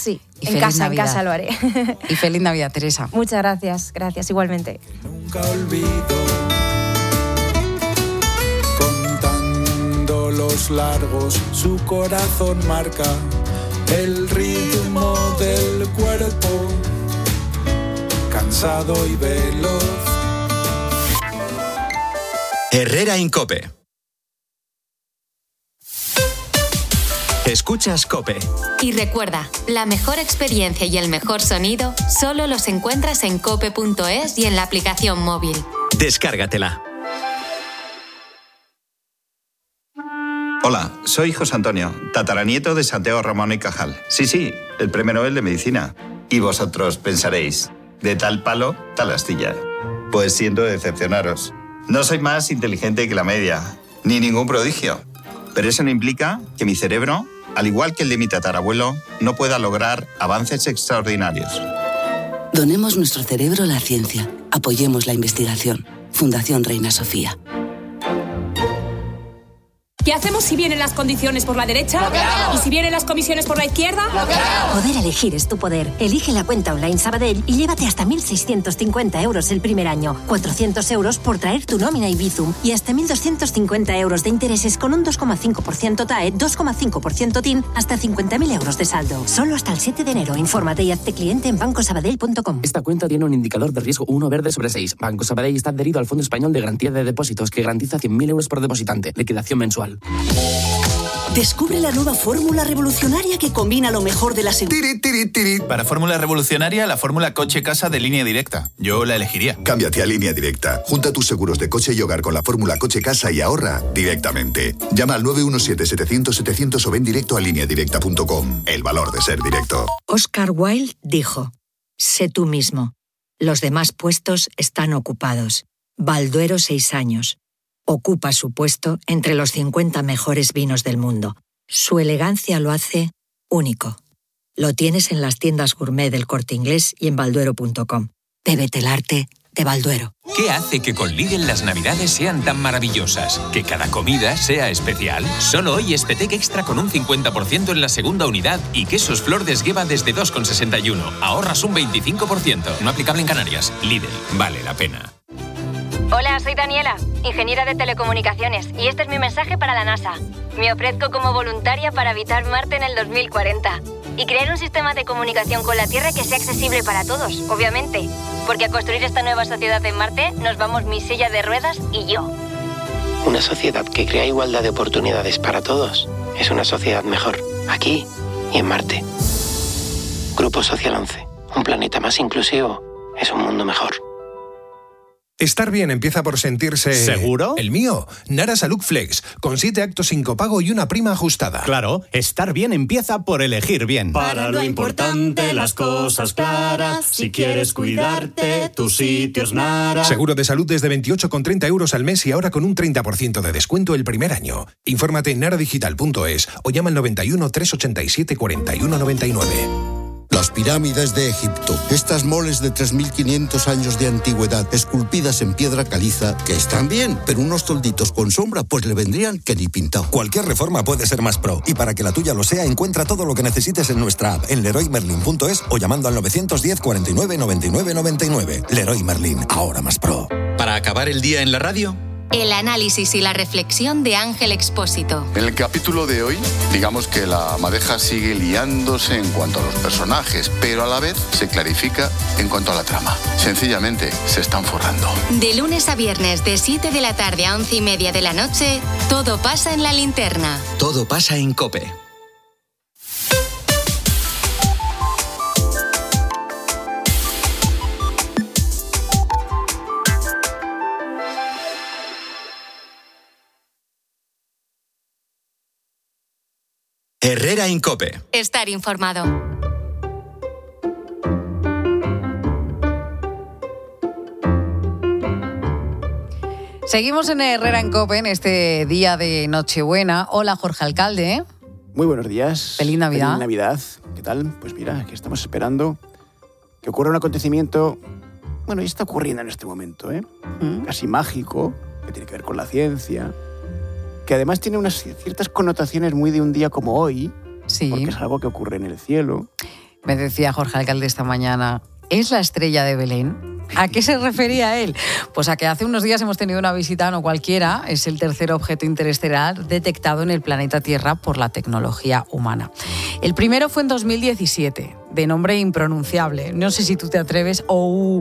Y en feliz casa, Navidad. en casa lo haré. Y feliz Navidad, Teresa. Muchas gracias, gracias igualmente. Nunca olvido, contando los largos, su corazón marca el ritmo del cuerpo, cansado y veloz. Herrera Incope. Escuchas COPE. Y recuerda, la mejor experiencia y el mejor sonido solo los encuentras en cope punto es y en la aplicación móvil. Descárgatela. Hola, soy José Antonio, tataranieto de Santiago Ramón y Cajal. Sí, sí, el premio Nobel de Medicina. Y vosotros pensaréis, de tal palo, tal astilla. Pues siento decepcionaros. No soy más inteligente que la media, ni ningún prodigio. Pero eso no implica que mi cerebro, al igual que el de mi tatarabuelo, no pueda lograr avances extraordinarios. Donemos nuestro cerebro a la ciencia. Apoyemos la investigación. Fundación Reina Sofía. ¿Qué hacemos si vienen las condiciones por la derecha? ¿Y si vienen las comisiones por la izquierda? Poder elegir es tu poder. Elige la cuenta online Sabadell y llévate hasta mil seiscientos cincuenta euros el primer año, cuatrocientos euros por traer tu nómina y Bizum y hasta mil doscientos cincuenta euros de intereses con un dos coma cinco por ciento T A E, dos coma cinco por ciento T I N, hasta cincuenta mil euros de saldo. Solo hasta el siete de enero. Infórmate y hazte cliente en banco sabadell punto com. Esta cuenta tiene un indicador de riesgo uno verde sobre seis. Banco Sabadell está adherido al Fondo Español de Garantía de Depósitos, que garantiza cien mil euros por depositante. Liquidación mensual. Descubre la nueva fórmula revolucionaria que combina lo mejor de la seguridad. Para fórmula revolucionaria, la fórmula coche-casa de Línea Directa. Yo la elegiría. Cámbiate a Línea Directa. Junta tus seguros de coche y hogar con la fórmula coche-casa y ahorra directamente. Llama al nueve uno siete, setecientos, setecientos o ven directo a línea directa punto com. El valor de ser directo. Oscar Wilde dijo: sé tú mismo. Los demás puestos están ocupados. Balduero, seis años. Ocupa su puesto entre los cincuenta mejores vinos del mundo. Su elegancia lo hace único. Lo tienes en las tiendas gourmet del Corte Inglés y en balduero punto com. Bébete el arte de Balduero. ¿Qué hace que con Lidl las navidades sean tan maravillosas? Que cada comida sea especial. Solo hoy Espetec Extra con un cincuenta por ciento en la segunda unidad y quesos Flor de Esgueva desde dos con sesenta y uno. Ahorras un veinticinco por ciento. No aplicable en Canarias. Lidl, vale la pena. Hola, soy Daniela, ingeniera de telecomunicaciones, y este es mi mensaje para la NASA. Me ofrezco como voluntaria para habitar Marte en el dos mil cuarenta y crear un sistema de comunicación con la Tierra que sea accesible para todos, obviamente, porque a construir esta nueva sociedad en Marte nos vamos mi silla de ruedas y yo. Una sociedad que crea igualdad de oportunidades para todos es una sociedad mejor, aquí y en Marte. Grupo Social once, un planeta más inclusivo es un mundo mejor. Estar bien empieza por sentirse... ¿Seguro? El mío, Nara Salud Flex, con siete actos sin copago y una prima ajustada. Claro, estar bien empieza por elegir bien. Para lo importante, las cosas claras. Si quieres cuidarte, tu sitio es Nara. Seguro de salud desde veintiocho con treinta euros al mes y ahora con un treinta por ciento de descuento el primer año. Infórmate en nara digital punto es o llama al noventa y uno, trescientos ochenta y siete, cuarenta y uno noventa y nueve. Las pirámides de Egipto. Estas moles de tres mil quinientos años de antigüedad, esculpidas en piedra caliza, que están bien, pero unos tolditos con sombra, pues le vendrían que ni pintado. Cualquier reforma puede ser más pro. Y para que la tuya lo sea, encuentra todo lo que necesites en nuestra app, en leroy merlin punto es o llamando al novecientos diez, cuarenta y nueve, noventa y nueve, noventa y nueve. Leroy Merlin, ahora más pro. Para acabar el día en la radio, el análisis y la reflexión de Ángel Expósito. En el capítulo de hoy, digamos que la madeja sigue liándose en cuanto a los personajes, pero a la vez se clarifica en cuanto a la trama. Sencillamente, se están forrando. De lunes a viernes, de siete de la tarde a once y media de la noche, todo pasa en La Linterna. Todo pasa en COPE. Herrera Incope. Estar informado. Seguimos en Herrera Incope en este día de Nochebuena. Hola, Jorge Alcalde. Muy buenos días. Feliz Navidad. Feliz Navidad. ¿Qué tal? Pues mira, aquí estamos esperando que ocurra un acontecimiento, bueno, ya está ocurriendo en este momento, ¿eh? Mm. Casi mágico, que tiene que ver con la ciencia, que además tiene unas ciertas connotaciones muy de un día como hoy, sí, porque es algo que ocurre en el cielo. Me decía Jorge Alcalde esta mañana, ¿es la estrella de Belén? ¿A qué se refería él? Pues a que hace unos días hemos tenido una visita, no cualquiera, es el tercer objeto interestelar detectado en el planeta Tierra por la tecnología humana. El primero fue en dos mil diecisiete, de nombre impronunciable. No sé si tú te atreves, o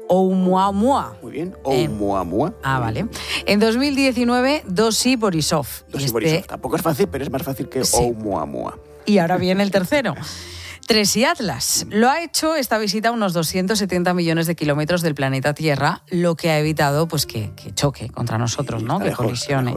Oumuamua. Muy bien, Oumuamua. Eh, ah, vale. En dos mil diecinueve, Dossi Borisov. Dossi este... Borisov. Tampoco es fácil, pero es más fácil que sí. Oumuamua. Y ahora viene el tercero. Tracy Atlas. Lo ha hecho esta visita a unos doscientos setenta millones de kilómetros del planeta Tierra, lo que ha evitado pues, que, que choque contra nosotros, sí, ¿no? Que lejos, colisione.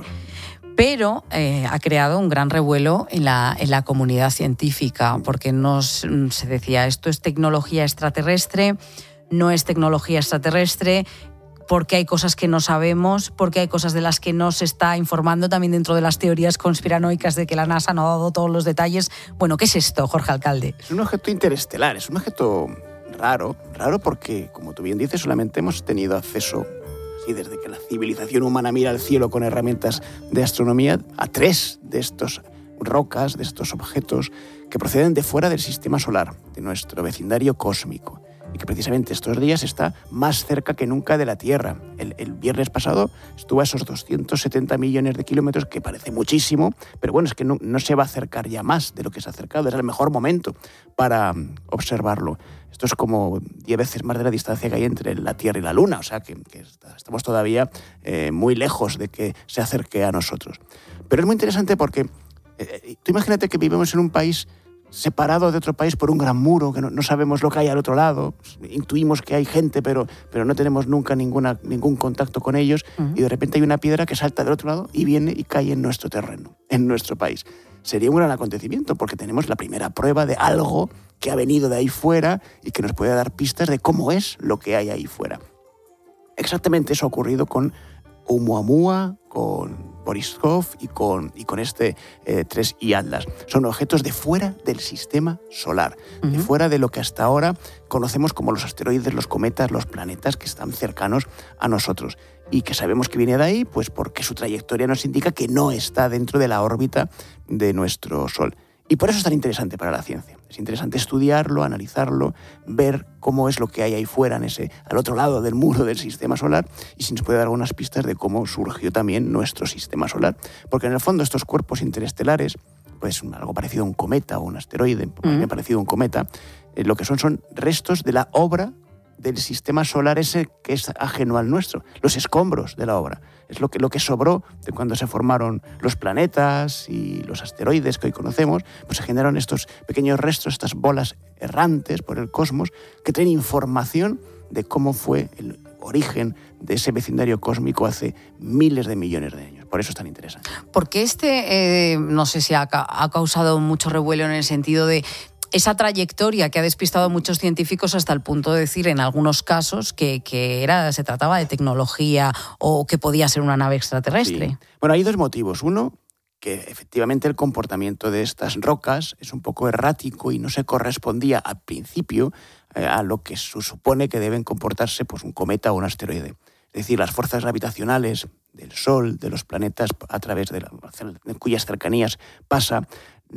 Pero eh, ha creado un gran revuelo en la, en la comunidad científica, porque nos, se decía, esto es tecnología extraterrestre, no es tecnología extraterrestre, porque hay cosas que no sabemos, porque hay cosas de las que no se está informando también dentro de las teorías conspiranoicas de que la NASA no ha dado todos los detalles. Bueno, ¿qué es esto, Jorge Alcalde? Es un objeto interestelar, es un objeto raro, raro porque, como tú bien dices, solamente hemos tenido acceso, así desde que la civilización humana mira al cielo con herramientas de astronomía, a tres de estos rocas, de estos objetos que proceden de fuera del sistema solar, de nuestro vecindario cósmico, y que precisamente estos días está más cerca que nunca de la Tierra. El, el viernes pasado estuvo a esos doscientos setenta millones de kilómetros, que parece muchísimo, pero bueno, es que no, no se va a acercar ya más de lo que se ha acercado. Es el mejor momento para um, observarlo. Esto es como diez veces más de la distancia que hay entre la Tierra y la Luna, o sea que, que estamos todavía eh, muy lejos de que se acerque a nosotros. Pero es muy interesante porque eh, tú imagínate que vivimos en un país separado de otro país por un gran muro, que no, no sabemos lo que hay al otro lado, intuimos que hay gente, pero, pero no tenemos nunca ninguna, ningún contacto con ellos, uh-huh. y de repente hay una piedra que salta del otro lado y viene y cae en nuestro terreno, en nuestro país. Sería un gran acontecimiento porque tenemos la primera prueba de algo que ha venido de ahí fuera y que nos puede dar pistas de cómo es lo que hay ahí fuera. Exactamente eso ha ocurrido con Oumuamua, con Borisov y con, y con este eh, tres I Atlas. Son objetos de fuera del sistema solar, uh-huh. de fuera de lo que hasta ahora conocemos como los asteroides, los cometas, los planetas que están cercanos a nosotros. Y que sabemos que viene de ahí, pues porque su trayectoria nos indica que no está dentro de la órbita de nuestro Sol. Y por eso es tan interesante para la ciencia. Es interesante estudiarlo, analizarlo, ver cómo es lo que hay ahí fuera, en ese, al otro lado del muro del sistema solar, y si nos puede dar algunas pistas de cómo surgió también nuestro sistema solar. Porque en el fondo estos cuerpos interestelares, pues algo parecido a un cometa o un asteroide, mm. parecido a un cometa, eh, lo que son son restos de la obra del sistema solar ese que es ajeno al nuestro, los escombros de la obra. Es lo que, lo que sobró de cuando se formaron los planetas y los asteroides que hoy conocemos, pues se generaron estos pequeños restos, estas bolas errantes por el cosmos que traen información de cómo fue el origen de ese vecindario cósmico hace miles de millones de años. Por eso es tan interesante. Porque este, eh, no sé si ha, ha causado mucho revuelo en el sentido de esa trayectoria que ha despistado a muchos científicos hasta el punto de decir en algunos casos que, que era, se trataba de tecnología o que podía ser una nave extraterrestre. Sí. Bueno, hay dos motivos. Uno, que efectivamente el comportamiento de estas rocas es un poco errático y no se correspondía al principio eh, a lo que se supone que deben comportarse pues, un cometa o un asteroide. Es decir, las fuerzas gravitacionales del Sol, de los planetas a través de, la, de cuyas cercanías pasa,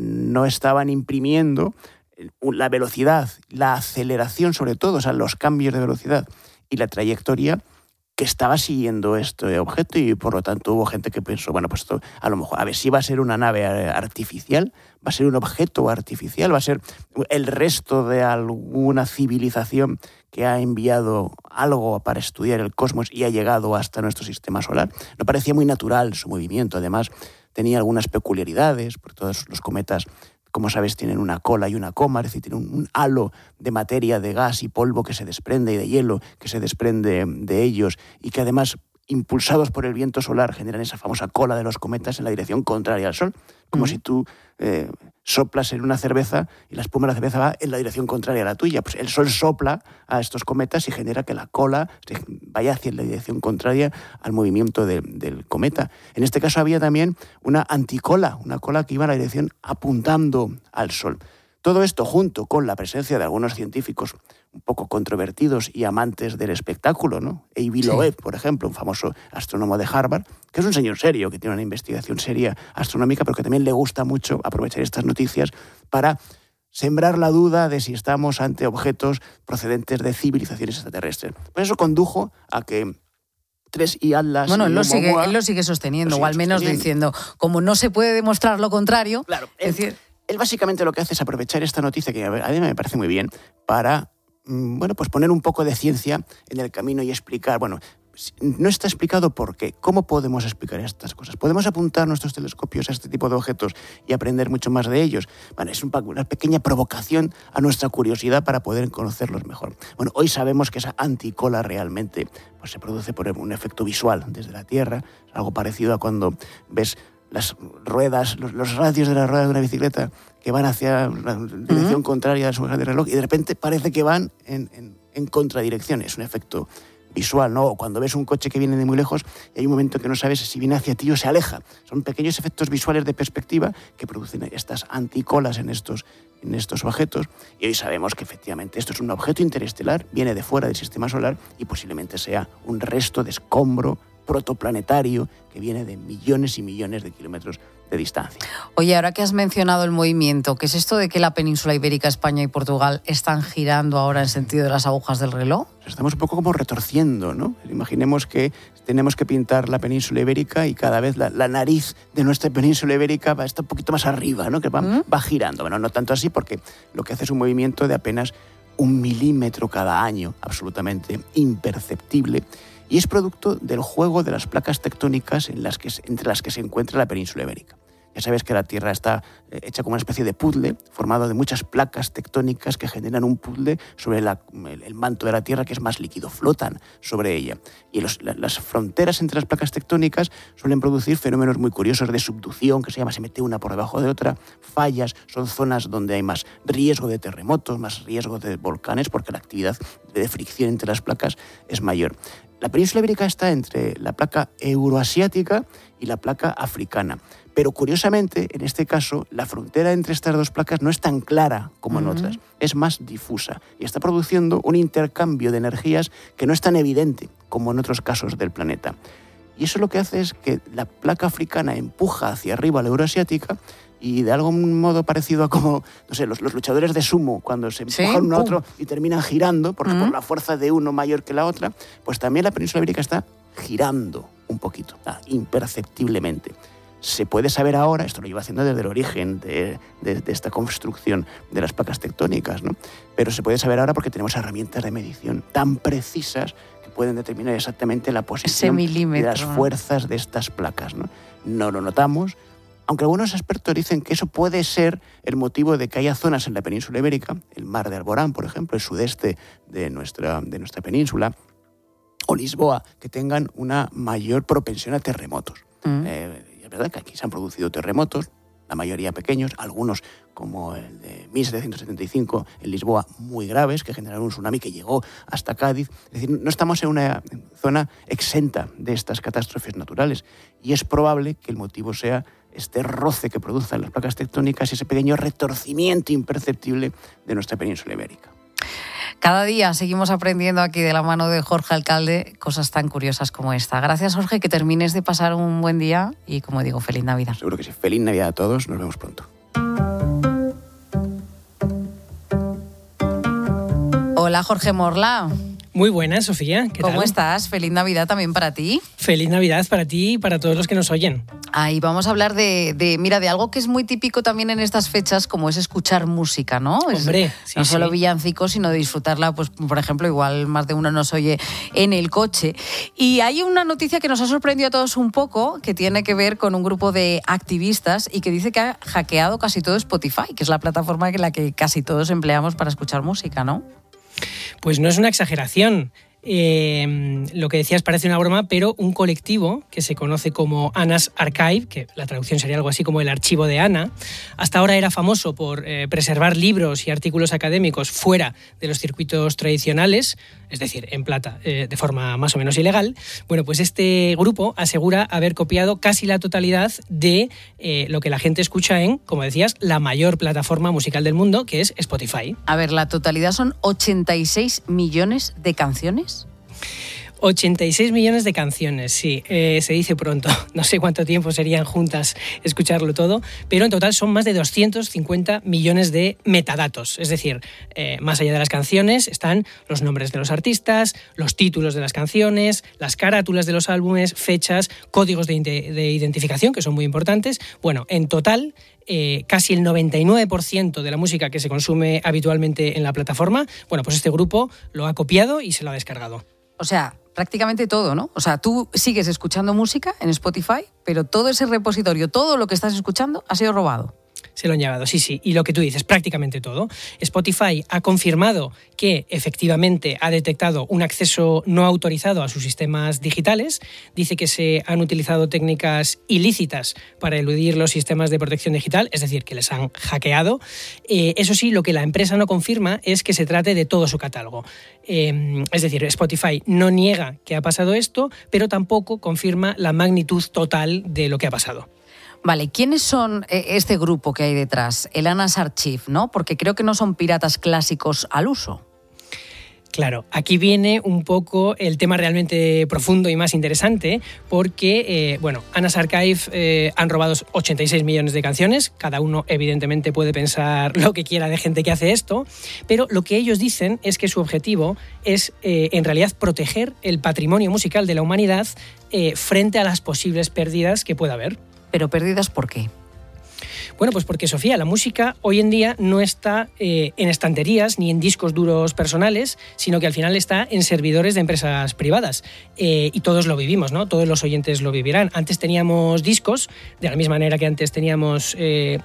no estaban imprimiendo la velocidad, la aceleración sobre todo, o sea, los cambios de velocidad y la trayectoria que estaba siguiendo este objeto, y por lo tanto hubo gente que pensó, bueno, pues esto a lo mejor, a ver si va a ser una nave artificial, va a ser un objeto artificial, va a ser el resto de alguna civilización que ha enviado algo para estudiar el cosmos y ha llegado hasta nuestro sistema solar. No parecía muy natural su movimiento, además tenía algunas peculiaridades, porque todos los cometas, como sabes, tienen una cola y una coma, es decir, tienen un, un halo de materia, de gas y polvo que se desprende, y de hielo que se desprende de ellos, y que además, impulsados por el viento solar, generan esa famosa cola de los cometas en la dirección contraria al Sol. Como mm. si tú eh, soplas en una cerveza y la espuma de la cerveza va en la dirección contraria a la tuya. Pues el Sol sopla a estos cometas y genera que la cola vaya hacia la dirección contraria al movimiento de, del cometa. En este caso había también una anticola, una cola que iba en la dirección apuntando al Sol. Todo esto, junto con la presencia de algunos científicos un poco controvertidos y amantes del espectáculo, ¿no? Avi Loeb, sí. por ejemplo, un famoso astrónomo de Harvard, que es un señor serio, que tiene una investigación seria astronómica, pero que también le gusta mucho aprovechar estas noticias para sembrar la duda de si estamos ante objetos procedentes de civilizaciones extraterrestres. Pues eso condujo a que Tres y Atlas... Bueno, y él lo, sigue, Oumuamua, él lo sigue sosteniendo, lo sigue o al menos sosteniendo. diciendo, como no se puede demostrar lo contrario... Claro, es él, decir... él básicamente lo que hace es aprovechar esta noticia, que a mí me parece muy bien, para, bueno, pues poner un poco de ciencia en el camino y explicar, bueno... No está explicado por qué. ¿Cómo podemos explicar estas cosas? ¿Podemos apuntar nuestros telescopios a este tipo de objetos y aprender mucho más de ellos? Bueno, es una pequeña provocación a nuestra curiosidad para poder conocerlos mejor. Bueno, hoy sabemos que esa anticola realmente pues, se produce por un efecto visual desde la Tierra, algo parecido a cuando ves las ruedas, los, los radios de las ruedas de una bicicleta que van hacia la dirección uh-huh. contraria a su eje de reloj y de repente parece que van en, en, en contradirección. Es un efecto visual, ¿no? O cuando ves un coche que viene de muy lejos y hay un momento que no sabes si viene hacia ti o se aleja. Son pequeños efectos visuales de perspectiva que producen estas anticolas en estos, en estos objetos. Y hoy sabemos que efectivamente esto es un objeto interestelar, viene de fuera del sistema solar y posiblemente sea un resto de escombro protoplanetario que viene de millones y millones de kilómetros de distancia. Oye, ahora que has mencionado el movimiento, ¿qué es esto de que la península ibérica, España y Portugal están girando ahora en sentido de las agujas del reloj? Estamos un poco como retorciendo, ¿no? Imaginemos que tenemos que pintar la península ibérica y cada vez la, la nariz de nuestra península ibérica va a estar un poquito más arriba, ¿no? Que va, ¿Mm? va girando. Bueno, no tanto así porque lo que hace es un movimiento de apenas un milímetro cada año, absolutamente imperceptible. Y es producto del juego de las placas tectónicas en las que, entre las que se encuentra la península ibérica. Ya sabes que la Tierra está hecha como una especie de puzzle, formado de muchas placas tectónicas que generan un puzzle sobre la, el, el manto de la Tierra, que es más líquido, flotan sobre ella. Y los, la, las fronteras entre las placas tectónicas suelen producir fenómenos muy curiosos de subducción, que se llama, se mete una por debajo de otra, fallas, son zonas donde hay más riesgo de terremotos, más riesgo de volcanes, porque la actividad de fricción entre las placas es mayor. La península ibérica está entre la placa euroasiática y la placa africana. Pero curiosamente, en este caso, la frontera entre estas dos placas no es tan clara como en uh-huh. otras, es más difusa y está produciendo un intercambio de energías que no es tan evidente como en otros casos del planeta. Y eso lo que hace es que la placa africana empuja hacia arriba a la euroasiática y de algún modo parecido a como, no sé, los, los luchadores de sumo, cuando se empujan ¿Sí? uno a otro y terminan girando, porque uh-huh. por la fuerza de uno mayor que la otra, pues también la península ibérica está girando un poquito, ah, imperceptiblemente. Se puede saber ahora, esto lo lleva haciendo desde el origen de, de, de esta construcción de las placas tectónicas, ¿no? Pero se puede saber ahora porque tenemos herramientas de medición tan precisas que pueden determinar exactamente la posición de las fuerzas de estas placas, ¿no? No lo notamos, aunque algunos expertos dicen que eso puede ser el motivo de que haya zonas en la península ibérica, el mar de Alborán, por ejemplo, el sudeste de nuestra, de nuestra península, o Lisboa, que tengan una mayor propensión a terremotos. Mm. Eh, es verdad que aquí se han producido terremotos, la mayoría pequeños, algunos como el de mil setecientos setenta y cinco en Lisboa, muy graves, que generaron un tsunami que llegó hasta Cádiz. Es decir, no estamos en una zona exenta de estas catástrofes naturales y es probable que el motivo sea este roce que producen las placas tectónicas y ese pequeño retorcimiento imperceptible de nuestra península ibérica. Cada día seguimos aprendiendo aquí de la mano de Jorge Alcalde cosas tan curiosas como esta. Gracias, Jorge, que termines de pasar un buen día y, como digo, feliz Navidad. Seguro que sí. Feliz Navidad a todos. Nos vemos pronto. Hola, Jorge Morla. Muy buenas, Sofía. ¿Qué ¿Cómo tal? estás? Feliz Navidad también para ti. Feliz Navidad para ti y para todos los que nos oyen. Ahí vamos a hablar de, de, mira, de algo que es muy típico también en estas fechas, como es escuchar música, ¿no? Hombre, es, sí, no solo sí. villancicos, sino de disfrutarla, pues, por ejemplo, igual más de uno nos oye en el coche. Y hay una noticia que nos ha sorprendido a todos un poco, que tiene que ver con un grupo de activistas y que dice que ha hackeado casi todo Spotify, que es la plataforma en la que casi todos empleamos para escuchar música, ¿no? Pues no es una exageración. Eh, lo que decías parece una broma, pero un colectivo que se conoce como Anna's Archive, que la traducción sería algo así como el archivo de Ana, hasta ahora era famoso por eh, preservar libros y artículos académicos fuera de los circuitos tradicionales, es decir, en plata, eh, de forma más o menos ilegal. Bueno, pues este grupo asegura haber copiado casi la totalidad de eh, lo que la gente escucha en, como decías, la mayor plataforma musical del mundo, que es Spotify. A ver, la totalidad son ochenta y seis millones de canciones. ochenta y seis millones de canciones, sí, eh, se dice pronto. No sé cuánto tiempo serían juntas escucharlo todo, pero en total son más de doscientos cincuenta millones de metadatos. Es decir, eh, más allá de las canciones están los nombres de los artistas, los títulos de las canciones, las carátulas de los álbumes, fechas, códigos de, de identificación, que son muy importantes. Bueno, en total, eh, casi el noventa y nueve por ciento de la música que se consume habitualmente en la plataforma, bueno, pues este grupo lo ha copiado y se lo ha descargado. O sea, prácticamente todo, ¿no? O sea, tú sigues escuchando música en Spotify, pero todo ese repositorio, todo lo que estás escuchando, ha sido robado. Se lo han llevado, sí, sí. Y lo que tú dices, prácticamente todo. Spotify ha confirmado que efectivamente ha detectado un acceso no autorizado a sus sistemas digitales. Dice que se han utilizado técnicas ilícitas para eludir los sistemas de protección digital, es decir, que les han hackeado. Eh, eso sí, lo que la empresa no confirma es que se trate de todo su catálogo. Eh, es decir, Spotify no niega que ha pasado esto, pero tampoco confirma la magnitud total de lo que ha pasado. Vale, ¿quiénes son este grupo que hay detrás? El Anas Archive, ¿no? Porque creo que no son piratas clásicos al uso. Claro, aquí viene un poco el tema realmente profundo y más interesante, porque, eh, bueno, Anas Archive eh, han robado ochenta y seis millones de canciones, cada uno evidentemente puede pensar lo que quiera de gente que hace esto, pero lo que ellos dicen es que su objetivo es, eh, en realidad, proteger el patrimonio musical de la humanidad eh, frente a las posibles pérdidas que pueda haber. ¿Pero pérdidas por qué? Bueno, pues porque, Sofía, la música hoy en día no está eh, en estanterías ni en discos duros personales, sino que al final está en servidores de empresas privadas. Eh, y todos lo vivimos, ¿no? Todos los oyentes lo vivirán. Antes teníamos discos, de la misma manera que antes teníamos Eh,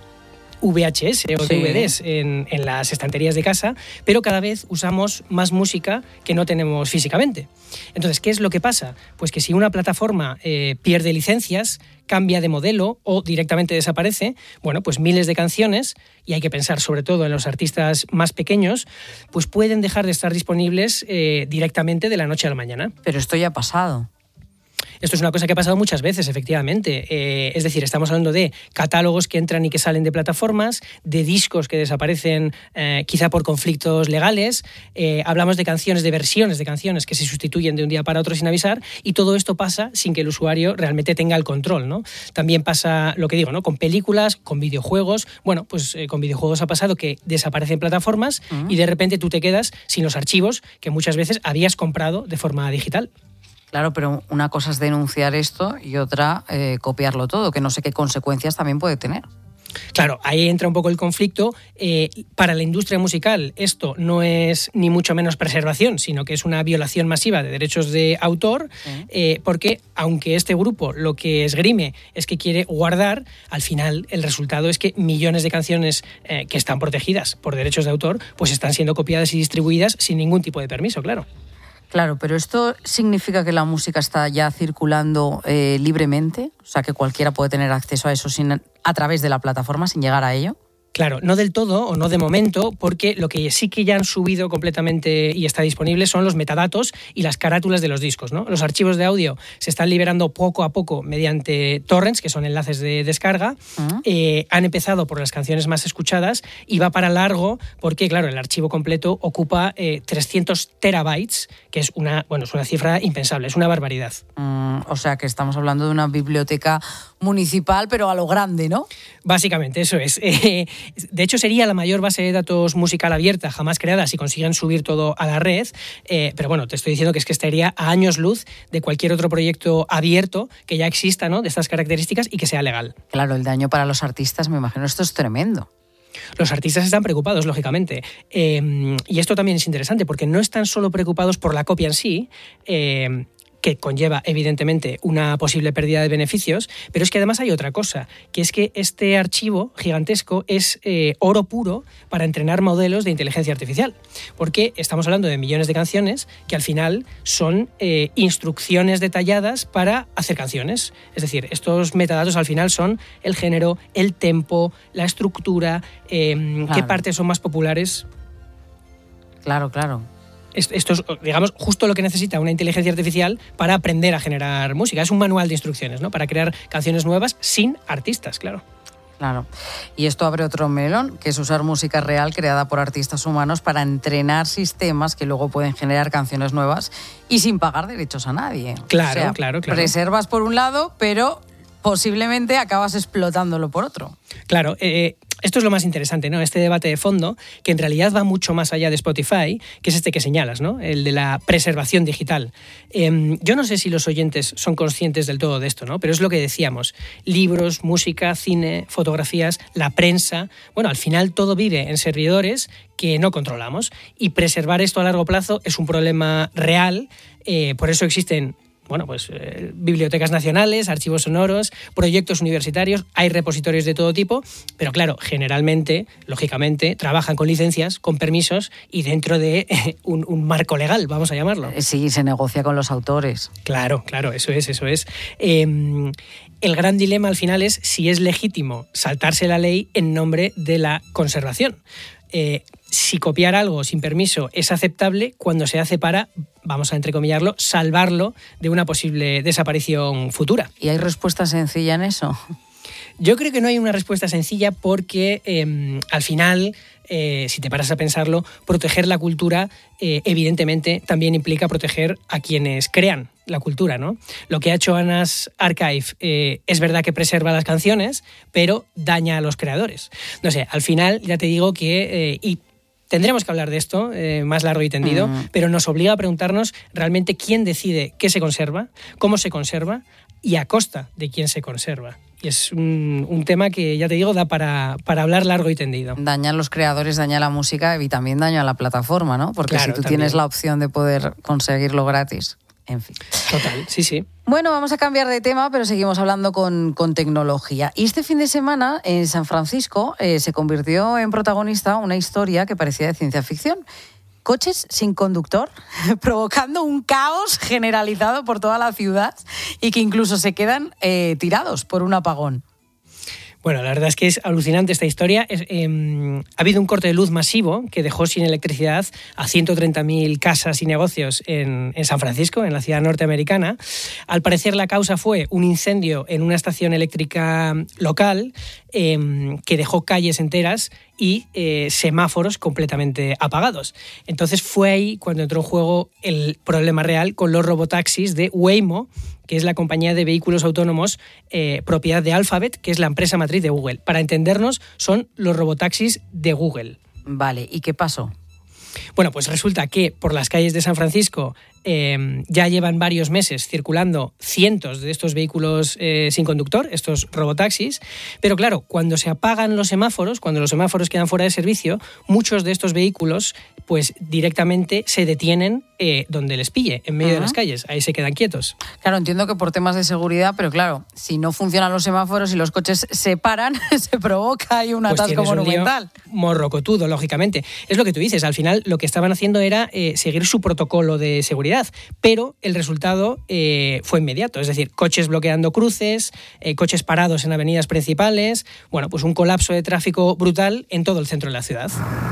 V H S o D V Ds sí. en, en las estanterías de casa, pero cada vez usamos más música que no tenemos físicamente. Entonces, ¿qué es lo que pasa? Pues que si una plataforma eh, pierde licencias, cambia de modelo o directamente desaparece, bueno, pues miles de canciones, y hay que pensar sobre todo en los artistas más pequeños, pues pueden dejar de estar disponibles eh, directamente de la noche a la mañana. Pero esto ya ha pasado. Esto es una cosa que ha pasado muchas veces, efectivamente. Eh, es decir, estamos hablando de catálogos que entran y que salen de plataformas, de discos que desaparecen eh, quizá por conflictos legales, eh, hablamos de canciones, de versiones de canciones que se sustituyen de un día para otro sin avisar, y todo esto pasa sin que el usuario realmente tenga el control, ¿no? También pasa, lo que digo, ¿no? Con películas, con videojuegos. Bueno, pues eh, con videojuegos ha pasado que desaparecen plataformas uh-huh. y de repente tú te quedas sin los archivos que muchas veces habías comprado de forma digital. Claro, pero una cosa es denunciar esto y otra eh, copiarlo todo, que no sé qué consecuencias también puede tener. Claro, ahí entra un poco el conflicto. Eh, para la industria musical esto no es ni mucho menos preservación, sino que es una violación masiva de derechos de autor, sí. eh, porque aunque este grupo lo que esgrime es que quiere guardar, al final el resultado es que millones de canciones eh, que están protegidas por derechos de autor pues están siendo copiadas y distribuidas sin ningún tipo de permiso, claro. Claro, pero ¿esto significa que la música está ya circulando eh, libremente? O sea, que cualquiera puede tener acceso a eso sin, a través de la plataforma sin llegar a ello. Claro, no del todo o no de momento, porque lo que sí que ya han subido completamente y está disponible son los metadatos y las carátulas de los discos, ¿no? Los archivos de audio se están liberando poco a poco mediante torrents, que son enlaces de descarga. Uh-huh. Eh, han empezado por las canciones más escuchadas y va para largo porque, claro, el archivo completo ocupa eh, trescientos terabytes, que es una, bueno, es una cifra impensable, es una barbaridad. Mm, o sea, que estamos hablando de una biblioteca municipal, pero a lo grande, ¿no? Básicamente, eso es. Eh, De hecho, sería la mayor base de datos musical abierta jamás creada si consiguen subir todo a la red. Eh, pero bueno, te estoy diciendo que es que estaría a años luz de cualquier otro proyecto abierto que ya exista, ¿no? De estas características y que sea legal. Claro, el daño para los artistas, me imagino, esto es tremendo. Los artistas están preocupados, lógicamente. Eh, y esto también es interesante porque no están solo preocupados por la copia en sí, eh, que conlleva, evidentemente, una posible pérdida de beneficios, pero es que además hay otra cosa, que es que este archivo gigantesco es eh, oro puro para entrenar modelos de inteligencia artificial, porque estamos hablando de millones de canciones que al final son eh, instrucciones detalladas para hacer canciones. Es decir, estos metadatos al final son el género, el tempo, la estructura, eh, claro. qué partes son más populares. Claro, claro. Esto es, digamos, justo lo que necesita una inteligencia artificial para aprender a generar música. Es un manual de instrucciones, ¿no? Para crear canciones nuevas sin artistas, claro. Claro. Y esto abre otro melón, que es usar música real creada por artistas humanos para entrenar sistemas que luego pueden generar canciones nuevas y sin pagar derechos a nadie. Claro, o sea, claro, claro. Preservas por un lado, pero posiblemente acabas explotándolo por otro. Claro, eh, esto es lo más interesante, ¿no? Este debate de fondo, que en realidad va mucho más allá de Spotify, que es este que señalas, ¿no? El de la preservación digital. Eh, yo no sé si los oyentes son conscientes del todo de esto, ¿no? Pero es lo que decíamos. Libros, música, cine, fotografías, la prensa. Bueno, al final todo vive en servidores que no controlamos. Y preservar esto a largo plazo es un problema real. Eh, por eso existen bueno, pues eh, bibliotecas nacionales, archivos sonoros, proyectos universitarios, hay repositorios de todo tipo, pero claro, generalmente, lógicamente, trabajan con licencias, con permisos y dentro de eh, un, un marco legal, vamos a llamarlo. Sí, se negocia con los autores. Claro, claro, eso es, eso es. Eh, el gran dilema al final es si es legítimo saltarse la ley en nombre de la conservación. Eh, si copiar algo sin permiso es aceptable cuando se hace para, vamos a entrecomillarlo, salvarlo de una posible desaparición futura. ¿Y hay respuesta sencilla en eso? Yo creo que no hay una respuesta sencilla porque eh, al final, eh, si te paras a pensarlo, proteger la cultura eh, evidentemente también implica proteger a quienes crean la cultura, ¿no? Lo que ha hecho Anna's Archive eh, es verdad que preserva las canciones, pero daña a los creadores. No sé, al final ya te digo que... Eh, y tendremos que hablar de esto eh, más largo y tendido, mm. pero nos obliga a preguntarnos realmente quién decide qué se conserva, cómo se conserva y a costa de quién se conserva. Y es un, un tema que, ya te digo, da para, para hablar largo y tendido. Daña a los creadores, daña a la música y también daña a la plataforma, ¿no? Porque claro, si tú también tienes la opción de poder conseguirlo gratis, en fin. Total, sí, sí. Bueno, vamos a cambiar de tema, pero seguimos hablando con, con tecnología. Y este fin de semana, en San Francisco, eh, se convirtió en protagonista una historia que parecía de ciencia ficción. Coches sin conductor, provocando un caos generalizado por toda la ciudad y que incluso se quedan eh, tirados por un apagón. Bueno, la verdad es que es alucinante esta historia. Es, eh, ha habido un corte de luz masivo que dejó sin electricidad a ciento treinta mil casas y negocios en, en San Francisco, en la ciudad norteamericana. Al parecer la causa fue un incendio en una estación eléctrica local eh, que dejó calles enteras y eh, semáforos completamente apagados. Entonces fue ahí cuando entró en juego el problema real con los robotaxis de Waymo, que es la compañía de vehículos autónomos eh, propiedad de Alphabet, que es la empresa matriz de Google. Para entendernos, son los robotaxis de Google. Vale, ¿y qué pasó? Bueno, pues resulta que por las calles de San Francisco eh, ya llevan varios meses circulando cientos de estos vehículos eh, sin conductor, estos robotaxis, pero claro, cuando se apagan los semáforos, cuando los semáforos quedan fuera de servicio, muchos de estos vehículos pues directamente se detienen eh, donde les pille, en medio uh-huh. de las calles, ahí se quedan quietos. Claro, entiendo que por temas de seguridad, pero claro, si no funcionan los semáforos y los coches se paran, se provoca ahí un atasco pues monumental. Un morrocotudo, lógicamente. Es lo que tú dices, al final lo que estaban haciendo era eh, seguir su protocolo de seguridad, pero el resultado eh, fue inmediato, es decir, coches bloqueando cruces, eh, coches parados en avenidas principales, bueno, pues un colapso de tráfico brutal en todo el centro de la ciudad.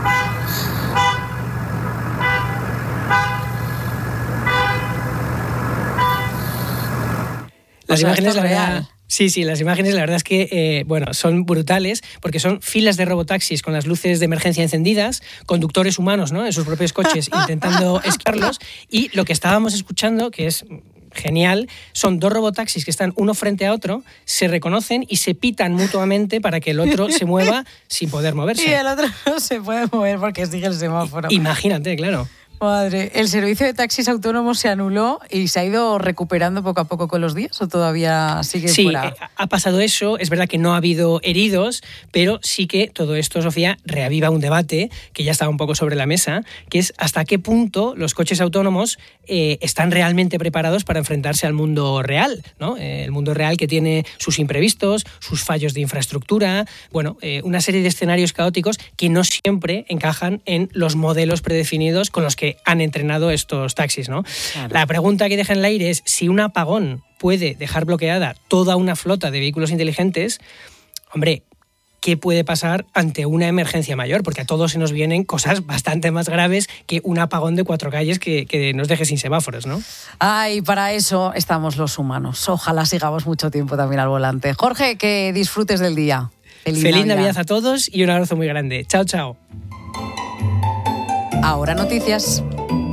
Las o sea, imágenes, la verdad, real. Sí, sí, las imágenes la verdad es que eh, bueno, son brutales porque son filas de robotaxis con las luces de emergencia encendidas, conductores humanos, ¿no?, en sus propios coches intentando esquivarlos, y lo que estábamos escuchando, que es genial, son dos robotaxis que están uno frente a otro, se reconocen y se pitan mutuamente para que el otro se mueva sin poder moverse. Y el otro no se puede mover porque sigue el semáforo. Imagínate, claro. Madre, ¿el servicio de taxis autónomos se anuló y se ha ido recuperando poco a poco con los días o todavía sigue sí, fuera? Sí, ha pasado eso. Es verdad que no ha habido heridos, pero sí que todo esto, Sofía, reaviva un debate que ya estaba un poco sobre la mesa, que es hasta qué punto los coches autónomos eh, están realmente preparados para enfrentarse al mundo real, ¿no? Eh, el mundo real que tiene sus imprevistos, sus fallos de infraestructura, bueno, eh, una serie de escenarios caóticos que no siempre encajan en los modelos predefinidos con los que han entrenado estos taxis, ¿no? Claro. La pregunta que deja en el aire es si un apagón puede dejar bloqueada toda una flota de vehículos inteligentes. Hombre, ¿qué puede pasar ante una emergencia mayor? Porque a todos se nos vienen cosas bastante más graves que un apagón de cuatro calles que, que nos deje sin semáforos, ¿no? Ay, para eso estamos los humanos. Ojalá sigamos mucho tiempo también al volante. Jorge, que disfrutes del día. Feliz, Feliz Navidad. Navidad a todos y un abrazo muy grande. Chao, chao. Ahora noticias.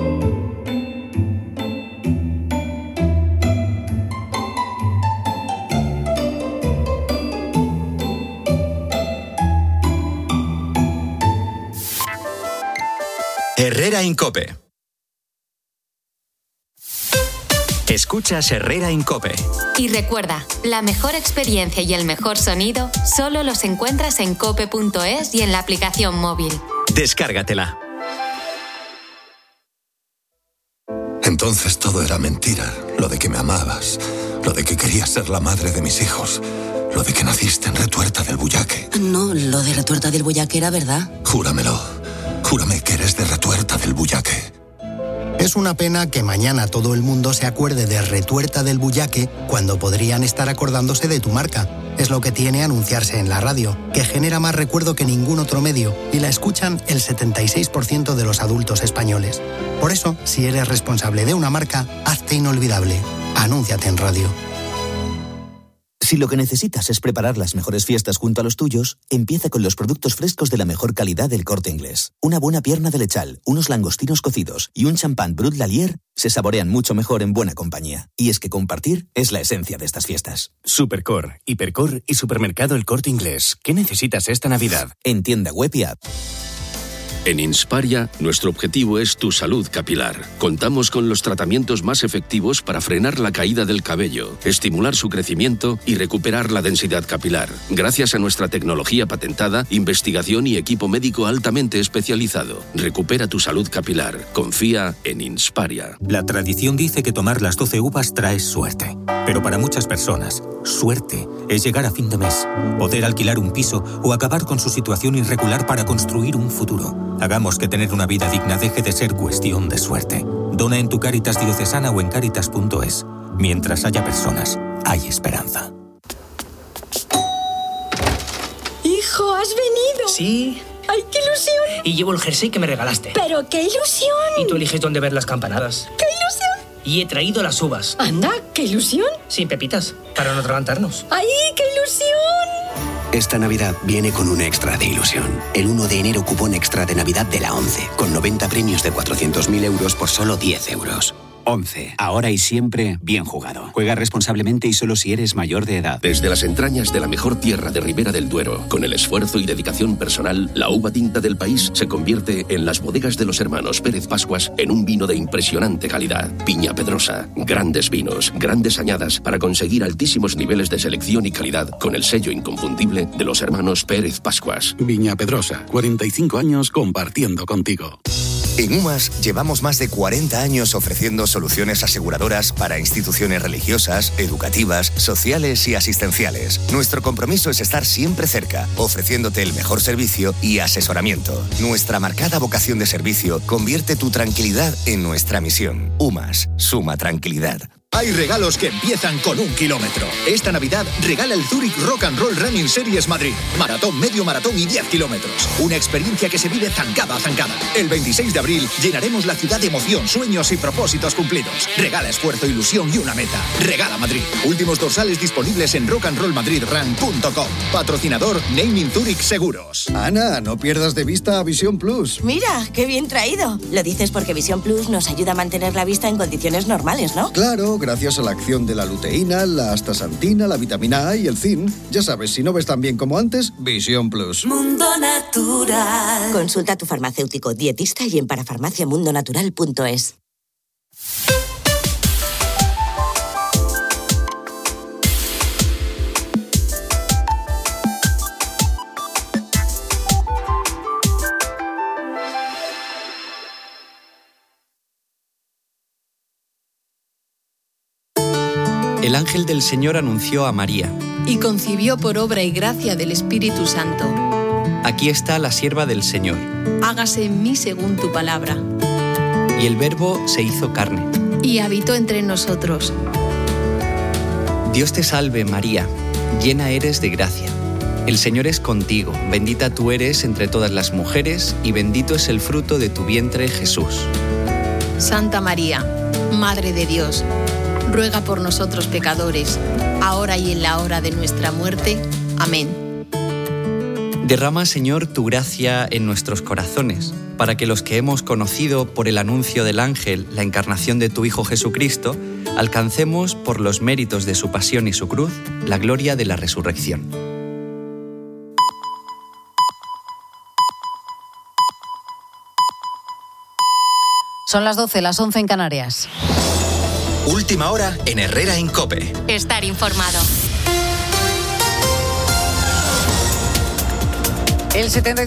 Herrera Incope. Escuchas Herrera Incope. Y recuerda, la mejor experiencia y el mejor sonido solo los encuentras en cope punto es y en la aplicación móvil. Descárgatela. Entonces todo era mentira. Lo de que me amabas, lo de que querías ser la madre de mis hijos, lo de que naciste en Retuerta del Bullaque. No, lo de Retuerta del Bullaque era verdad. Júramelo. Júrame que eres de Retuerta del Bullaque. Es una pena que mañana todo el mundo se acuerde de Retuerta del Bullaque cuando podrían estar acordándose de tu marca. Es lo que tiene anunciarse en la radio, que genera más recuerdo que ningún otro medio y la escuchan el setenta y seis por ciento de los adultos españoles. Por eso, si eres responsable de una marca, hazte inolvidable. Anúnciate en radio. Si lo que necesitas es preparar las mejores fiestas junto a los tuyos, empieza con los productos frescos de la mejor calidad del Corte Inglés. Una buena pierna de lechal, unos langostinos cocidos y un champán Brut Lalier se saborean mucho mejor en buena compañía. Y es que compartir es la esencia de estas fiestas. Supercor, Hipercor y Supermercado El Corte Inglés. ¿Qué necesitas esta Navidad? En tienda web y app. En Insparia, nuestro objetivo es tu salud capilar. Contamos con los tratamientos más efectivos para frenar la caída del cabello, estimular su crecimiento y recuperar la densidad capilar. Gracias a nuestra tecnología patentada, investigación y equipo médico altamente especializado. Recupera tu salud capilar. Confía en Insparia. La tradición dice que tomar las doce uvas trae suerte. Pero para muchas personas, suerte es llegar a fin de mes, poder alquilar un piso o acabar con su situación irregular para construir un futuro. Hagamos que tener una vida digna deje de ser cuestión de suerte. Dona en tu Cáritas diocesana o en cáritas punto es. Mientras haya personas, hay esperanza. Hijo, ¿has venido? Sí. ¡Ay, qué ilusión! Y llevo el jersey que me regalaste. ¡Pero qué ilusión! Y tú eliges dónde ver las campanadas. ¡Qué ilusión! Y he traído las uvas. Anda, qué ilusión. Sin pepitas, para no atragantarnos. ¡Ay, qué ilusión! Esta Navidad viene con un extra de ilusión. El uno de enero cupón extra de Navidad de la ONCE, con noventa premios de cuatrocientos mil euros por solo diez euros. ONCE, ahora y siempre bien jugado. Juega responsablemente y solo si eres mayor de edad. Desde las entrañas de la mejor tierra de Ribera del Duero, con el esfuerzo y dedicación personal, la uva tinta del país se convierte en las bodegas de los hermanos Pérez Pascuas en un vino de impresionante calidad. Piña Pedrosa, grandes vinos, grandes añadas para conseguir altísimos niveles de selección y calidad con el sello inconfundible de los hermanos Pérez Pascuas. Viña Pedrosa, cuarenta y cinco años compartiendo contigo. En UMAS llevamos más de cuarenta años ofreciendo soluciones aseguradoras para instituciones religiosas, educativas, sociales y asistenciales. Nuestro compromiso es estar siempre cerca, ofreciéndote el mejor servicio y asesoramiento. Nuestra marcada vocación de servicio convierte tu tranquilidad en nuestra misión. UMAS, suma tranquilidad. Hay regalos que empiezan con un kilómetro. Esta Navidad regala el Zurich Rock and Roll Running Series Madrid. Maratón, medio maratón y diez kilómetros. Una experiencia que se vive zancada a zancada. El veintiséis de abril llenaremos la ciudad de emoción, sueños y propósitos cumplidos. Regala esfuerzo, ilusión y una meta. Regala Madrid. Últimos dorsales disponibles en rock and roll madrid run punto com. Patrocinador Naming Zurich Seguros. Ana, no pierdas de vista a Visión Plus. Mira, qué bien traído. Lo dices porque Visión Plus nos ayuda a mantener la vista en condiciones normales, ¿no? Claro, gracias a la acción de la luteína, la astaxantina, la vitamina A y el zinc. Ya sabes, si no ves tan bien como antes, Visión Plus. Mundo Natural. Consulta a tu farmacéutico, dietista y en parafarmacia mundo natural punto es. El ángel del Señor anunció a María. Y concibió por obra y gracia del Espíritu Santo. Aquí está la sierva del Señor. Hágase en mí según tu palabra. Y el Verbo se hizo carne. Y habitó entre nosotros. Dios te salve, María, llena eres de gracia. El Señor es contigo, bendita tú eres entre todas las mujeres, y bendito es el fruto de tu vientre, Jesús. Santa María, Madre de Dios, ruega por nosotros pecadores, ahora y en la hora de nuestra muerte. Amén. Derrama, Señor, tu gracia en nuestros corazones, para que los que hemos conocido por el anuncio del ángel la encarnación de tu Hijo Jesucristo, alcancemos, por los méritos de su pasión y su cruz, la gloria de la resurrección. Son las doce, las once en Canarias. Última hora en Herrera en COPE. Estar informado. El setenta